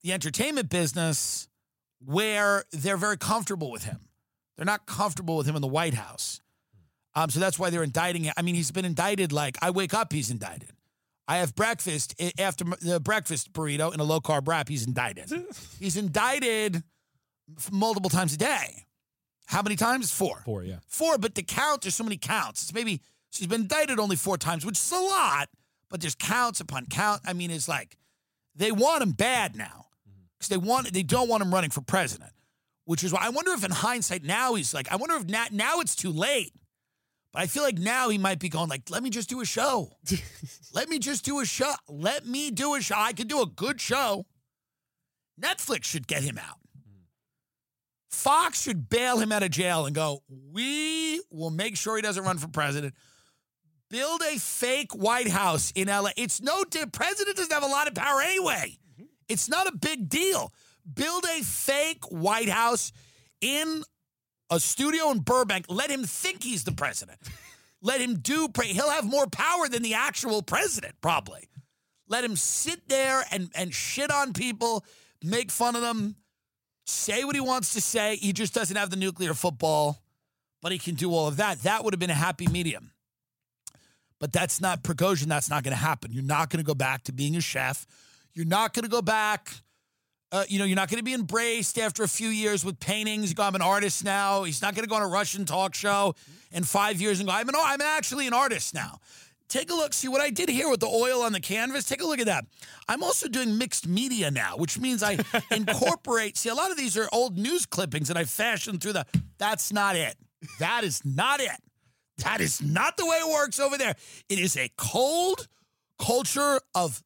the entertainment business where they're very comfortable with him. They're not comfortable with him in the White House. So that's why they're indicting him. I mean, he's been indicted like I wake up, he's indicted. I have breakfast after the breakfast burrito in a low-carb wrap, he's indicted. He's indicted multiple times a day. How many times? 4. 4, yeah. 4, but the count, there's so many counts. It's maybe she's been indicted only 4 times, which is a lot, but there's counts upon count. I mean, it's like they want him bad now because they don't want him running for president, which is why I wonder if in hindsight now he's like, I wonder if now it's too late. But I feel like now he might be going like, let me just do a show. Let me just do a show. Let me do a show. I could do a good show. Netflix should get him out. Fox should bail him out of jail and go, we will make sure he doesn't run for president. Build a fake White House in LA. It's president doesn't have a lot of power anyway. It's not a big deal. Build a fake White House in a studio in Burbank. Let him think he's the president. Let him he'll have more power than the actual president, probably. Let him sit there and shit on people, make fun of them, say what he wants to say. He just doesn't have the nuclear football, but he can do all of that. That would have been a happy medium. But that's not Prigozhin. That's not going to happen. You're not going to go back to being a chef. You're not going to go back. You're not going to be embraced after a few years with paintings. You go, I'm an artist now. He's not going to go on a Russian talk show in 5 years and go, I'm actually an artist now. Take a look. See what I did here with the oil on the canvas? Take a look at that. I'm also doing mixed media now, which means I incorporate. See, a lot of these are old news clippings that I fashioned through that's not it. That is not it. That is not the way it works over there. It is a cold culture of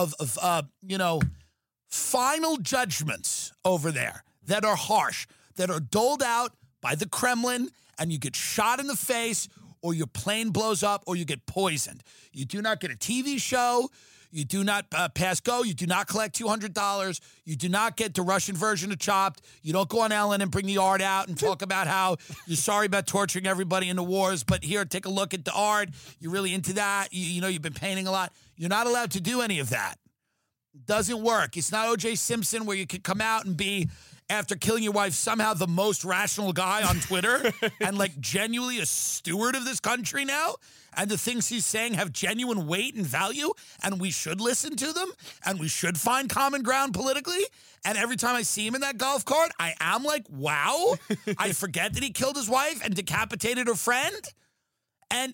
final judgments over there that are harsh, that are doled out by the Kremlin, and you get shot in the face, or your plane blows up, or you get poisoned. You do not get a TV show. You do not pass go. You do not collect $200. You do not get the Russian version of Chopped. You don't go on Ellen and bring the art out and talk about how you're sorry about torturing everybody in the wars, but here, take a look at the art. You're really into that. You've been painting a lot. You're not allowed to do any of that. Doesn't work. It's not O.J. Simpson where you can come out and be, after killing your wife, somehow the most rational guy on Twitter and like genuinely a steward of this country now. And the things he's saying have genuine weight and value, and we should listen to them, and we should find common ground politically. And every time I see him in that golf cart, I am like, wow. I forget that he killed his wife and decapitated her friend. And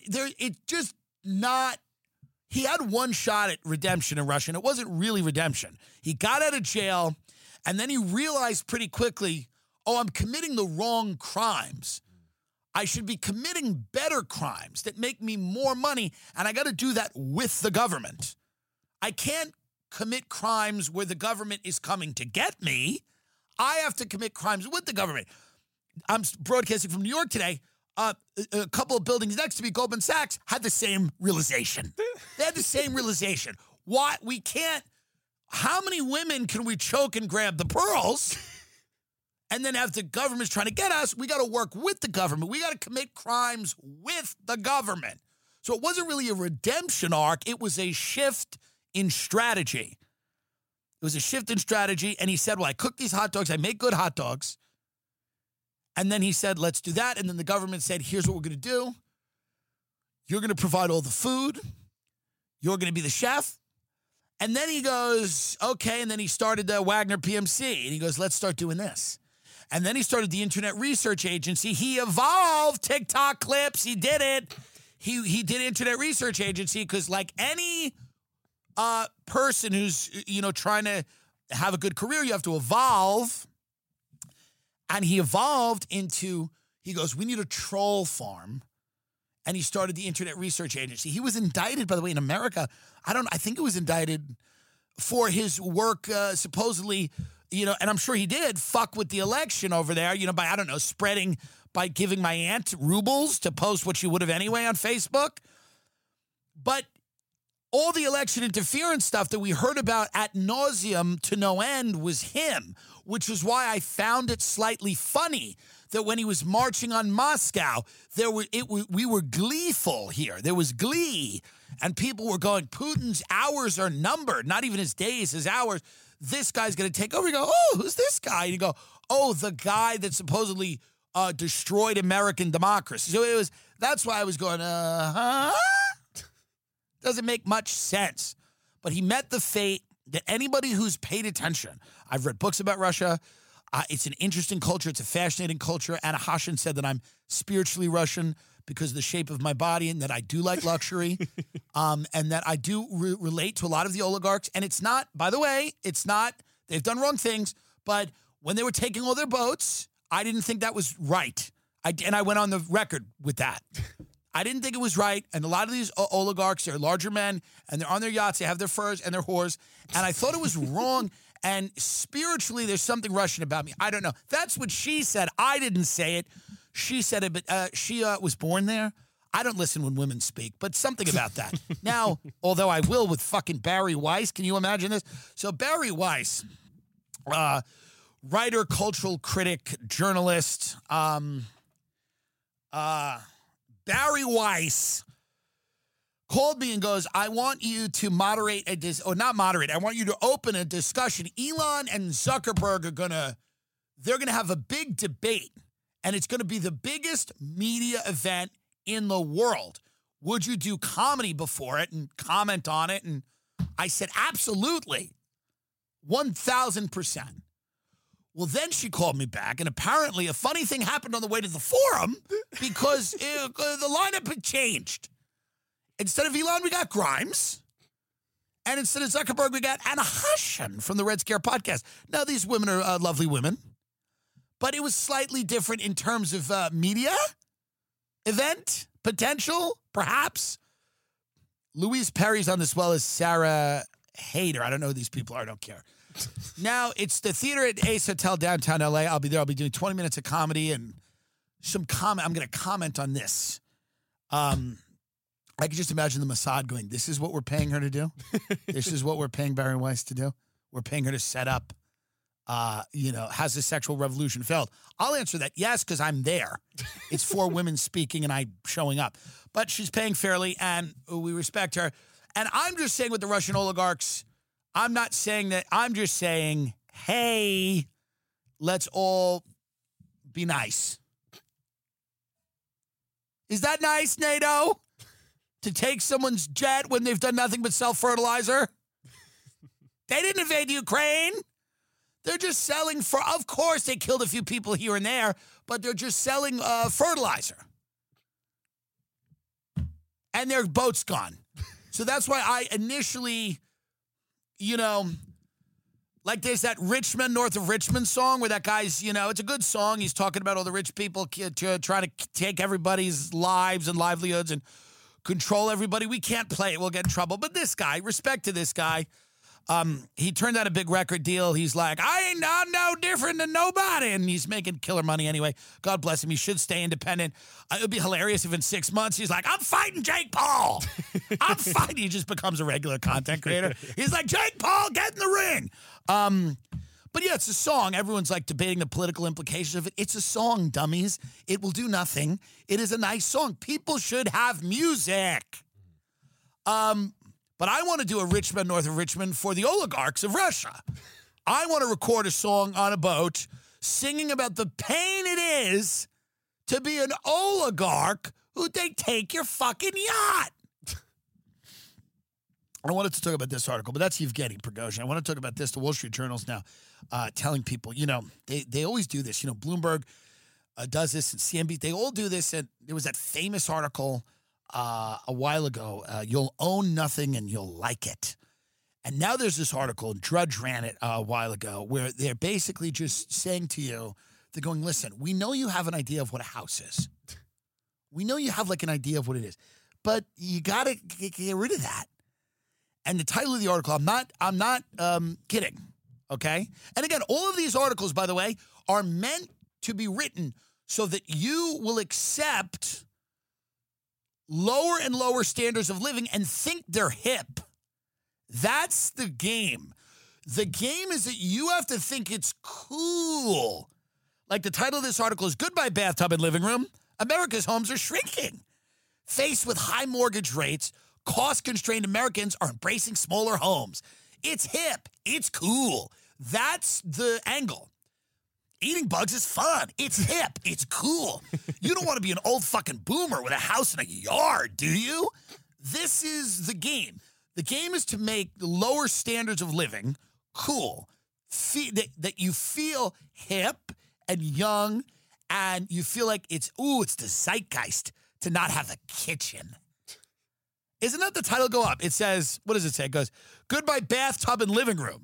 he had one shot at redemption in Russia, and it wasn't really redemption. He got out of jail, and then he realized pretty quickly, I'm committing the wrong crimes. I should be committing better crimes that make me more money, and I got to do that with the government. I can't commit crimes where the government is coming to get me. I have to commit crimes with the government. I'm broadcasting from New York today. A couple of buildings next to me, Goldman Sachs, had the same realization. They had the same realization. Why we can't, how many women can we choke and grab the pearls and then have the government's trying to get us? We got to work with the government. We got to commit crimes with the government. So it wasn't really a redemption arc. It was a shift in strategy. It was a shift in strategy. And he said, well, I cook these hot dogs. I make good hot dogs. And then he said, let's do that. And then the government said, here's what we're going to do. You're going to provide all the food. You're going to be the chef. And then he goes, okay. And then he started the Wagner PMC. And he goes, let's start doing this. And then he started the Internet Research Agency. He evolved TikTok clips. He did it. He did Internet Research Agency because like any person who's, trying to have a good career, you have to evolve. And he evolved into, he goes, we need a troll farm. And he started the Internet Research Agency. He was indicted, by the way, in America. I think it was indicted for his work, supposedly, and I'm sure he did fuck with the election over there, by, by giving my aunt rubles to post what she would have anyway on Facebook. But all the election interference stuff that we heard about ad nauseum to no end was him, which is why I found it slightly funny that when he was marching on Moscow, we were gleeful here. There was glee, and people were going, Putin's hours are numbered, not even his days, his hours. this guy's going to take over. You go, oh, who's this guy? And you go, oh, the guy that supposedly destroyed American democracy. So that's why I was going, doesn't make much sense. But he met the fate that anybody who's paid attention. I've read books about Russia. It's an interesting culture. It's a fascinating culture. Anna Hashin said that I'm spiritually Russian because of the shape of my body and that I do like luxury and that I do relate to a lot of the oligarchs. And it's not, by the way, they've done wrong things, but when they were taking all their boats, I didn't think that was right. And I went on the record with that. I didn't think it was right. And a lot of these oligarchs are larger men, and they're on their yachts. They have their furs and their whores. And I thought it was wrong. And spiritually, there's something Russian about me. I don't know. That's what she said. I didn't say it. She said it, but she was born there. I don't listen when women speak, but something about that. Now, although I will with fucking Barry Weiss. Can you imagine this? So Barry Weiss, writer, cultural critic, journalist, Barry Weiss called me and goes, I want you to moderate I want you to open a discussion. Elon and Zuckerberg they're going to have a big debate, and it's going to be the biggest media event in the world. Would you do comedy before it and comment on it? And I said, absolutely. 1,000%. Well, then she called me back, and apparently a funny thing happened on the way to the forum because the lineup had changed. Instead of Elon, we got Grimes. And instead of Zuckerberg, we got Anna Hashin from the Red Scare podcast. Now, these women are lovely women, but it was slightly different in terms of media, event, potential, perhaps. Louise Perry's on as well as Sarah Hayter. I don't know who these people are. I don't care. Now, it's the theater at Ace Hotel, downtown L.A. I'll be there. I'll be doing 20 minutes of comedy and some comment. I'm going to comment on this. I can just imagine the Mossad going, this is what we're paying her to do? This is what we're paying Barry Weiss to do? We're paying her to set up, has the sexual revolution failed? I'll answer that yes, because I'm there. It's 4 women speaking and I showing up. But she's paying fairly and we respect her. And I'm just saying with the Russian oligarchs, I'm not saying that. I'm just saying, hey, let's all be nice. Is that nice, NATO? To take someone's jet when they've done nothing but sell fertilizer? They didn't invade Ukraine. They're just selling of course they killed a few people here and there, but they're just selling fertilizer. And their boat's gone. So that's why I initially, like there's that Richmond, north of Richmond song where that guy's, it's a good song. He's talking about all the rich people trying to take everybody's lives and livelihoods and control everybody. We can't play it. We'll get in trouble. But this guy, respect to this guy, he turned out a big record deal. He's like, I'm no different than nobody. And he's making killer money anyway. God bless him. He should stay independent. It would be hilarious if in 6 months he's like, I'm fighting Jake Paul. I'm fighting. He just becomes a regular content creator. He's like, Jake Paul, get in the ring. But yeah, it's a song. Everyone's like debating the political implications of it. It's a song, dummies. It will do nothing. It is a nice song. People should have music. But I want to do a Richmond, north of Richmond for the oligarchs of Russia. I want to record a song on a boat singing about the pain it is to be an oligarch who they take your fucking yacht. I wanted to talk about this article, but that's Yevgeny Prigozhin. I want to talk about this. The Wall Street Journal's now telling people, they always do this. Bloomberg does this, and CNBC, they all do this. And there was that famous article a while ago, you'll own nothing and you'll like it. And now there's this article, and Drudge ran it a while ago, where they're basically just saying to you, they're going, listen, we know you have an idea of what a house is. We know you have like an idea of what it is, but you got to get rid of that. And the title of the article, I'm not kidding, okay? And again, all of these articles, by the way, are meant to be written so that you will accept lower and lower standards of living and think they're hip. That's the game. The game is that you have to think it's cool. Like the title of this article is Goodbye Bathtub and Living Room. America's homes are shrinking. Faced with high mortgage rates, cost-constrained Americans are embracing smaller homes. It's hip. It's cool. That's the angle. Eating bugs is fun. It's hip. It's cool. You don't want to be an old fucking boomer with a house and a yard, do you? This is the game. The game is to make the lower standards of living cool, that you feel hip and young, and you feel like it's the zeitgeist to not have a kitchen. Isn't that the title go up? It says, what does it say? It goes, goodbye bathtub and living room.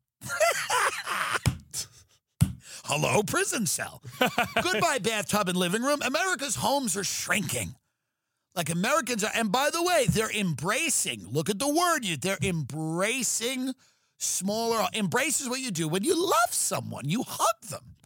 Hello, prison cell. Goodbye bathtub and living room. America's homes are shrinking. Like Americans are, and by the way, they're embracing, look at the word, they're embracing smaller. Embrace is what you do when you love someone. You hug them.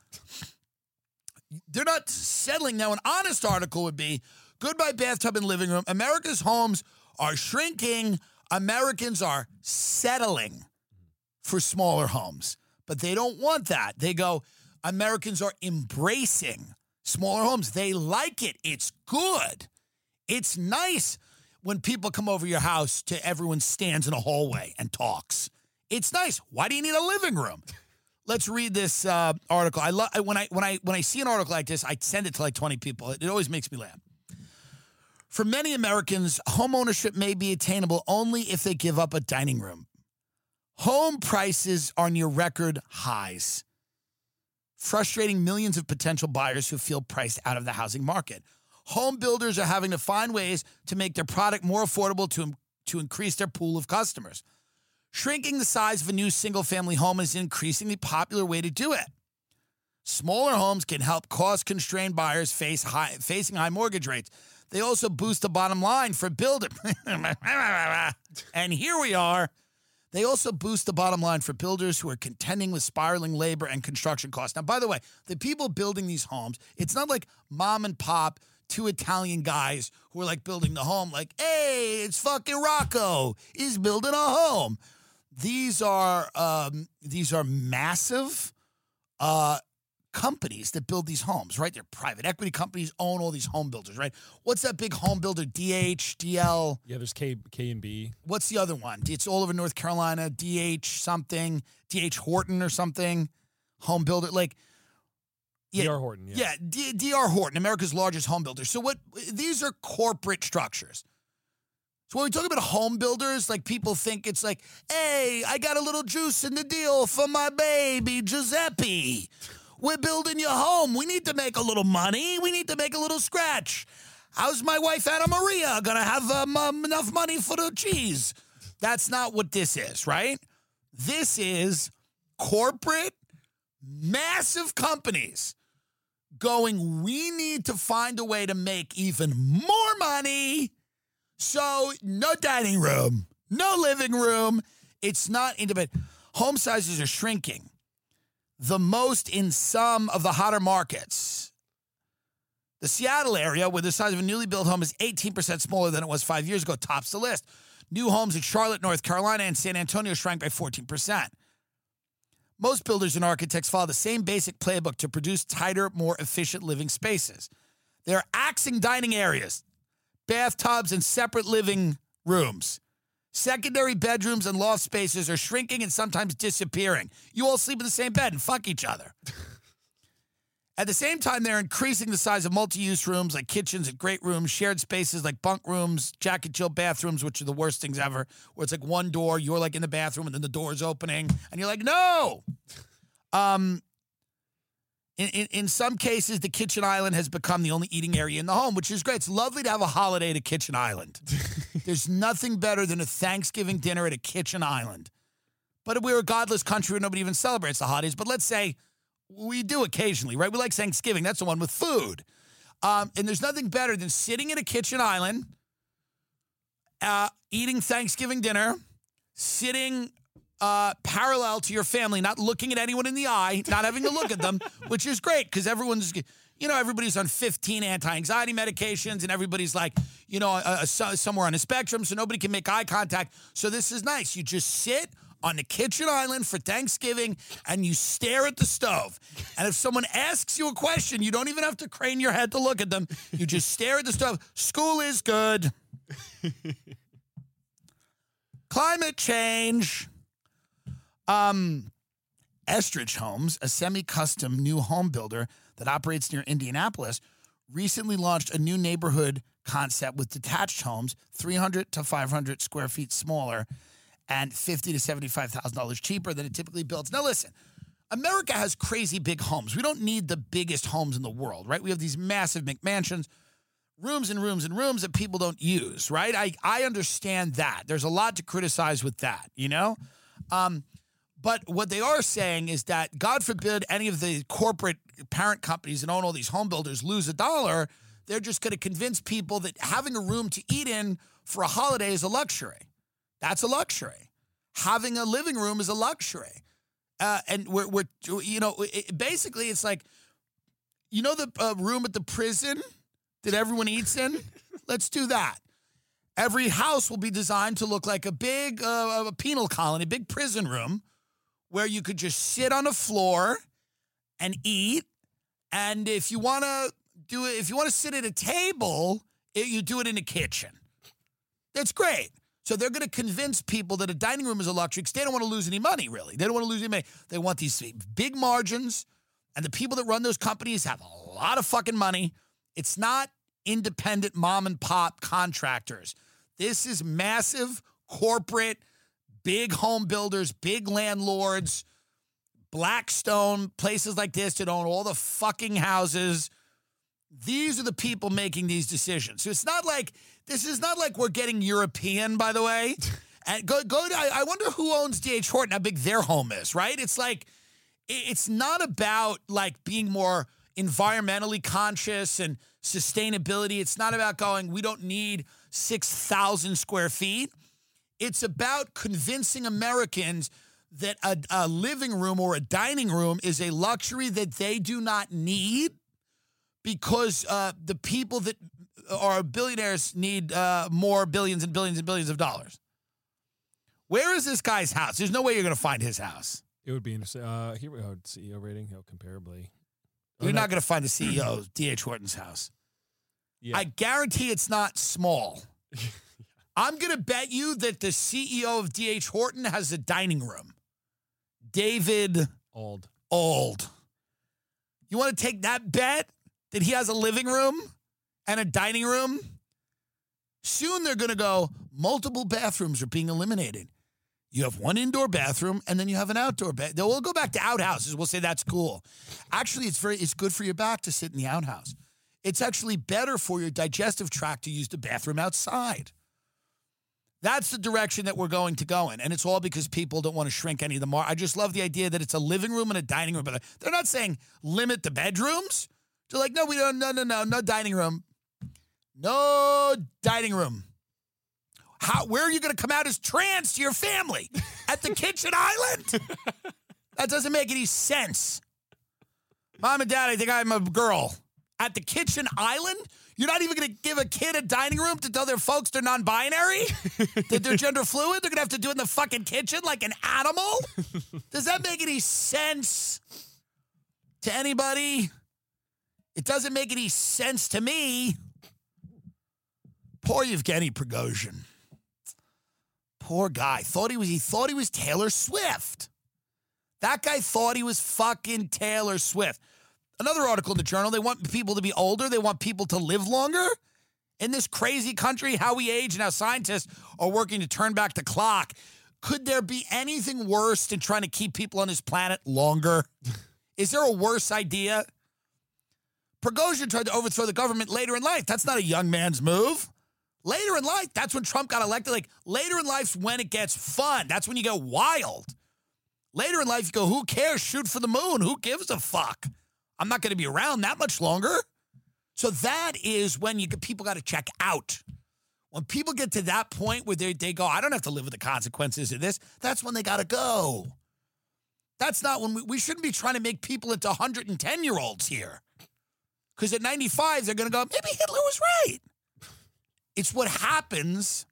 They're not settling. Now, an honest article would be, goodbye bathtub and living room. America's homes are shrinking. Americans are settling for smaller homes. But they don't want that. They go, Americans are embracing smaller homes. They like it. It's good. It's nice when people come over your house to everyone stands in a hallway and talks. It's nice. Why do you need a living room? Let's read this article. When I see an article like this, I send it to like 20 people. It always makes me laugh. For many Americans, home ownership may be attainable only if they give up a dining room. Home prices are near record highs, frustrating millions of potential buyers who feel priced out of the housing market. Home builders are having to find ways to make their product more affordable to increase their pool of customers. Shrinking the size of a new single-family home is an increasingly popular way to do it. Smaller homes can help cost-constrained buyers facing high mortgage rates. They also boost the bottom line for builders. And here we are. They also boost the bottom line for builders who are contending with spiraling labor and construction costs. Now, by the way, the people building these homes, it's not like mom and pop, two Italian guys who are like building the home like, hey, it's fucking Rocco. He's building a home. These are massive companies that build these homes, right? They're private equity companies, own all these home builders, right? What's that big home builder? DH, DL? Yeah, there's K&B. What's the other one? It's all over North Carolina, DH something, DH Horton or something, home builder. Like, yeah, D.R. Horton, yeah. Yeah, D.R. Horton, America's largest home builder. So these are corporate structures. So when we talk about home builders, like people think it's like, hey, I got a little juice in the deal for my baby, Giuseppe. We're building your home. We need to make a little money. We need to make a little scratch. How's my wife, Anna Maria, going to have enough money for the cheese? That's not what this is, right? This is corporate, massive companies going, we need to find a way to make even more money. So no dining room, no living room. It's not independent. Home sizes are shrinking. The most in some of the hotter markets. The Seattle area, where the size of a newly built home is 18% smaller than it was 5 years ago, tops the list. New homes in Charlotte, North Carolina, and San Antonio shrank by 14%. Most builders and architects follow the same basic playbook to produce tighter, more efficient living spaces. They're axing dining areas, bathtubs, and separate living rooms. Secondary bedrooms and loft spaces are shrinking and sometimes disappearing. You all sleep in the same bed and fuck each other. At the same time, they're increasing the size of multi-use rooms like kitchens and great rooms, shared spaces like bunk rooms, Jack and Jill bathrooms, which are the worst things ever, where it's like one door, you're like in the bathroom, and then the door's opening, and you're like, no! In some cases, the kitchen island has become the only eating area in the home, which is great. It's lovely to have a holiday at a kitchen island. There's nothing better than a Thanksgiving dinner at a kitchen island. But we're a godless country where nobody even celebrates the holidays. But let's say we do occasionally, right? We like Thanksgiving. That's the one with food. And there's nothing better than sitting at a kitchen island, eating Thanksgiving dinner, sitting parallel to your family, not looking at anyone in the eye, not having to look at them, which is great because everybody's on 15 anti-anxiety medications and everybody's like, somewhere on a spectrum, so nobody can make eye contact. So this is nice. You just sit on the kitchen island for Thanksgiving and you stare at the stove. And if someone asks you a question, you don't even have to crane your head to look at them. You just stare at the stove. School is good. Climate change. Estridge Homes, a semi-custom new home builder that operates near Indianapolis, recently launched a new neighborhood concept with detached homes, 300 to 500 square feet smaller and $50,000 to $75,000 cheaper than it typically builds. Now, listen, America has crazy big homes. We don't need the biggest homes in the world, right? We have these massive McMansions, rooms and rooms and rooms that people don't use, right? I understand that. There's a lot to criticize with that, you know? But what they are saying is that, God forbid, any of the corporate parent companies that own all these home builders lose a dollar, they're just going to convince people that having a room to eat in for a holiday is a luxury. That's a luxury. Having a living room is a luxury. And we're you know, basically it's like, you know, the room at the prison that everyone eats in? Let's do that. Every house will be designed to look like a big a penal colony, big prison room, where you could just sit on the floor and eat. And if you want to do it, if you want to sit at a table, you do it in a kitchen. That's great. So they're going to convince people that a dining room is a luxury because they don't want to lose any money, really. They don't want to lose any money. They want these big margins, and the people that run those companies have a lot of fucking money. It's not independent mom and pop contractors. This is massive corporate, big home builders, big landlords, Blackstone, places like this that own all the fucking houses. These are the people making these decisions. So it's not like, this is not like we're getting European, by the way. And I wonder who owns D.H. Horton, how big their home is, right? It's like, it's not about like being more environmentally conscious and sustainability. It's not about going, we don't need 6,000 square feet. It's about convincing Americans that a living room or a dining room is a luxury that they do not need because the people that are billionaires need more billions and billions and billions of dollars. Where is this guy's house? There's no way you're going to find his house. It would be in here we go, CEO rating, comparably. You're not going to find the CEO of D.H. Horton's house. Yeah. I guarantee it's not small. I'm going to bet you that the CEO of D.H. Horton has a dining room. David Auld. You want to take that bet that he has a living room and a dining room? Soon they're going to go, multiple bathrooms are being eliminated. You have one indoor bathroom, and then you have an outdoor bathroom. We'll go back to outhouses. We'll say that's cool. Actually, it's good for your back to sit in the outhouse. It's actually better for your digestive tract to use the bathroom outside. That's the direction that we're going to go in, and it's all because people don't want to shrink any of the more. I just love the idea that it's a living room and a dining room, but they're not saying limit the bedrooms. They're like, no, we don't, no dining room. No dining room. Where are you going to come out as trans to your family? At the kitchen island? That doesn't make any sense. Mom and Dad, I think I'm a girl. At the kitchen island? You're not even going to give a kid a dining room to tell their folks they're non-binary? That they're gender fluid? They're going to have to do it in the fucking kitchen like an animal? Does that make any sense to anybody? It doesn't make any sense to me. Poor Yevgeny Prigozhin. Poor guy. He thought he was Taylor Swift. That guy thought he was fucking Taylor Swift. Another article in the Journal, they want people to be older. They want people to live longer. In this crazy country, how we age and how scientists are working to turn back the clock. Could there be anything worse than trying to keep people on this planet longer? Is there a worse idea? Prigozhin tried to overthrow the government later in life. That's not a young man's move. Later in life, that's when Trump got elected. Like, later in life's when it gets fun. That's when you go wild. Later in life, you go, who cares? Shoot for the moon. Who gives a fuck? I'm not going to be around that much longer. So that is when people got to check out. When people get to that point where they go, I don't have to live with the consequences of this, that's when they got to go. That's not when we shouldn't be trying to make people into 110-year-olds here. Because at 95, they're going to go, maybe Hitler was right. It's what happens.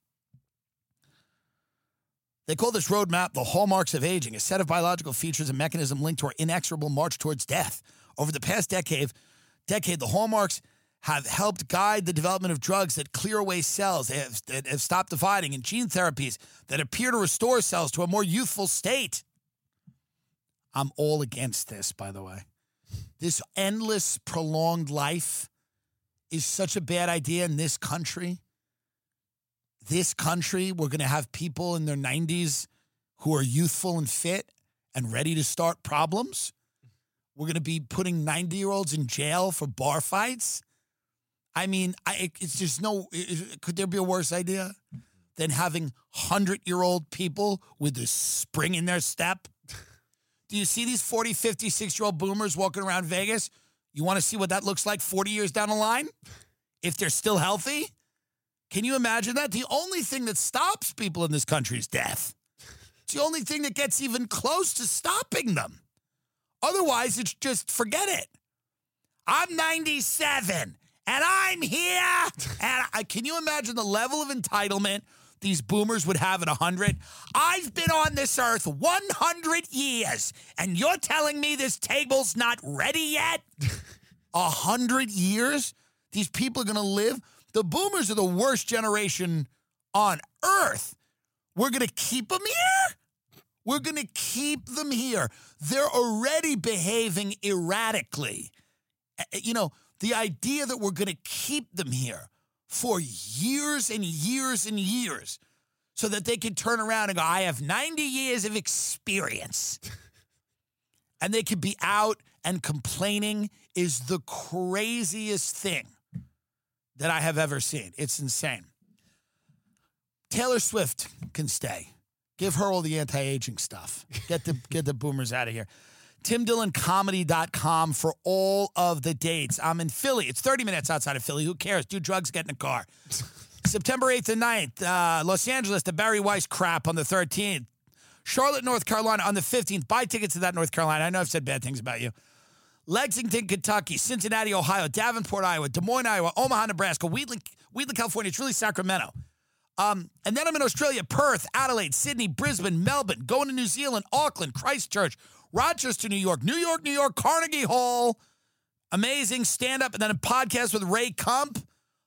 They call this roadmap the hallmarks of aging, a set of biological features and mechanism linked to our inexorable march towards death. Over the past decade, the hallmarks have helped guide the development of drugs that clear away cells that have stopped dividing and gene therapies that appear to restore cells to a more youthful state. I'm all against this, by the way. This endless, prolonged life is such a bad idea in this country. This country, we're going to have people in their 90s who are youthful and fit and ready to start problems. We're going to be putting 90-year-olds in jail for bar fights. I mean, it's just could there be a worse idea than having 100-year-old people with a spring in their step? Do you see these 40, 50, 60-year-old boomers walking around Vegas? You want to see what that looks like 40 years down the line? If they're still healthy? Can you imagine that? The only thing that stops people in this country is death. It's the only thing that gets even close to stopping them. Otherwise, it's just forget it. I'm 97, and I'm here. And can you imagine the level of entitlement these boomers would have at 100? I've been on this earth 100 years, and you're telling me this table's not ready yet? 100 years? These people are going to live? The boomers are the worst generation on earth. We're going to keep them here? We're going to keep them here. They're already behaving erratically. You know, the idea that we're going to keep them here for years and years and years so that they can turn around and go, I have 90 years of experience. And they could be out and complaining is the craziest thing that I have ever seen. It's insane. Taylor Swift can stay. Give her all the anti-aging stuff. Get the boomers out of here. TimDillonComedy.com for all of the dates. I'm in Philly. It's 30 minutes outside of Philly. Who cares? Do drugs, get in a car. September 8th and 9th. Los Angeles, the Barry Weiss crap on the 13th. Charlotte, North Carolina on the 15th. Buy tickets to that, North Carolina. I know I've said bad things about you. Lexington, Kentucky. Cincinnati, Ohio. Davenport, Iowa. Des Moines, Iowa. Omaha, Nebraska. Wheatland, California. It's really Sacramento. And then I'm in Australia, Perth, Adelaide, Sydney, Brisbane, Melbourne, going to New Zealand, Auckland, Christchurch, Rochester, New York, Carnegie Hall. Amazing stand-up. And then a podcast with Ray Kump.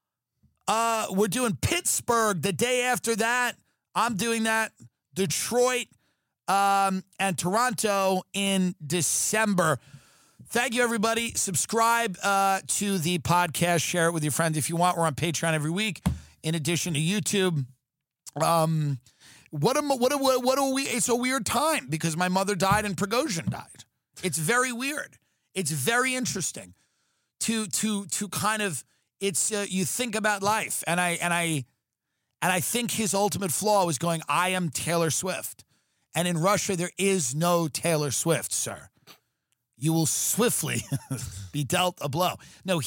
We're doing Pittsburgh the day after that. I'm doing that. Detroit and Toronto in December. Thank you, everybody. Subscribe to the podcast. Share it with your friends if you want. We're on Patreon every week. In addition to YouTube, what are we? It's a weird time because my mother died and Prigozhin died. It's very weird. It's very interesting to kind of you think about life, and I think his ultimate flaw was going, I am Taylor Swift, and in Russia there is no Taylor Swift, sir. You will swiftly be dealt a blow. No,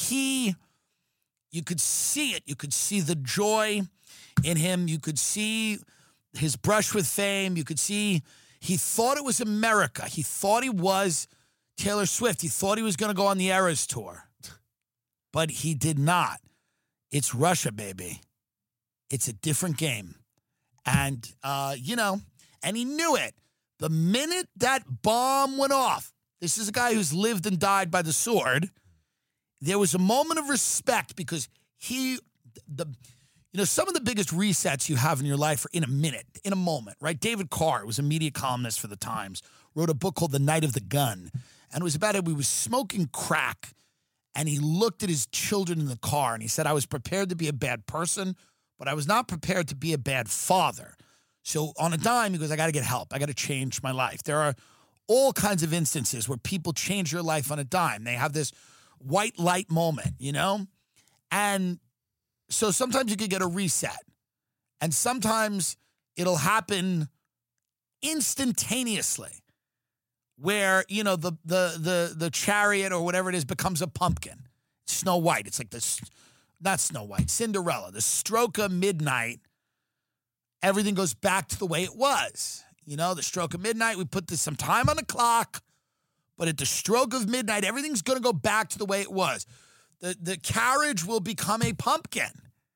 you could see it. You could see the joy in him. You could see his brush with fame. You could see he thought it was America. He thought he was Taylor Swift. He thought he was going to go on the Eras Tour. But he did not. It's Russia, baby. It's a different game. And, and he knew it. The minute that bomb went off, this is a guy who's lived and died by the sword. There was a moment of respect because some of the biggest resets you have in your life are in a minute, in a moment, right? David Carr was a media columnist for The Times, wrote a book called The Night of the Gun. And it was about it. We was smoking crack and he looked at his children in the car and he said, I was prepared to be a bad person, but I was not prepared to be a bad father. So on a dime, he goes, I got to get help. I got to change my life. There are all kinds of instances where people change their life on a dime. They have this white light moment, And so sometimes you could get a reset. And sometimes it'll happen instantaneously where, the chariot or whatever it is becomes a pumpkin. Snow White. It's like not Snow White, Cinderella. The stroke of midnight, everything goes back to the way it was. The stroke of midnight, we put some time on the clock. But at the stroke of midnight, everything's going to go back to the way it was. The carriage will become a pumpkin.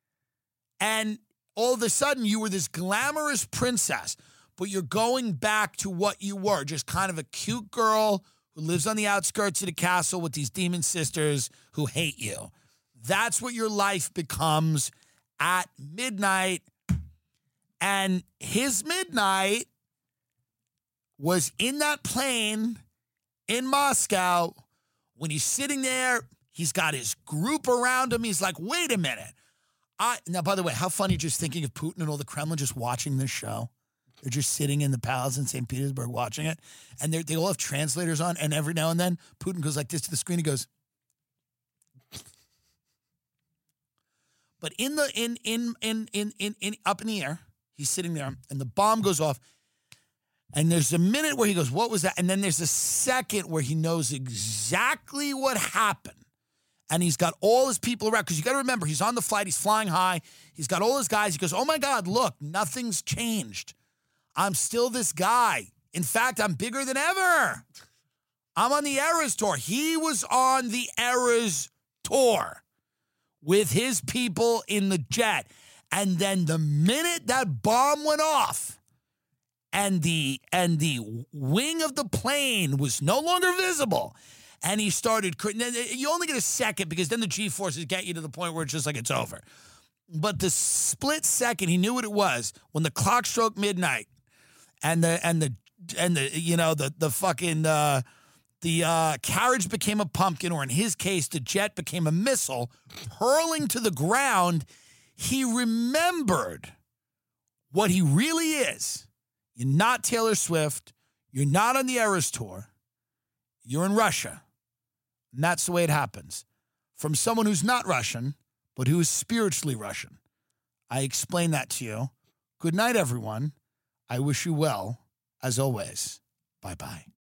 And all of a sudden, you were this glamorous princess, but you're going back to what you were, just kind of a cute girl who lives on the outskirts of the castle with these demon sisters who hate you. That's what your life becomes at midnight. And his midnight was in that plane in Moscow, when he's sitting there, he's got his group around him. He's like, wait a minute. Now, by the way, how funny just thinking of Putin and all the Kremlin just watching this show. They're just sitting in the palace in St. Petersburg watching it. And they all have translators on. And every now and then, Putin goes like this to the screen. He goes. But up in the air, he's sitting there, and the bomb goes off. And there's a minute where he goes, what was that? And then there's a second where he knows exactly what happened. And he's got all his people around. Because you got to remember, he's on the flight. He's flying high. He's got all his guys. He goes, oh, my God, look, nothing's changed. I'm still this guy. In fact, I'm bigger than ever. I'm on the Eras tour. He was on the Eras tour with his people in the jet. And then the minute that bomb went off, and the wing of the plane was no longer visible, and he started. You only get a second because then the G-forces get you to the point where it's just like it's over. But the split second, he knew what it was when the clock struck midnight, and the carriage became a pumpkin, or in his case, the jet became a missile hurling to the ground. He remembered what he really is. You're not Taylor Swift. You're not on the Eras tour. You're in Russia. And that's the way it happens. From someone who's not Russian, but who is spiritually Russian. I explained that to you. Good night, everyone. I wish you well, as always. Bye-bye.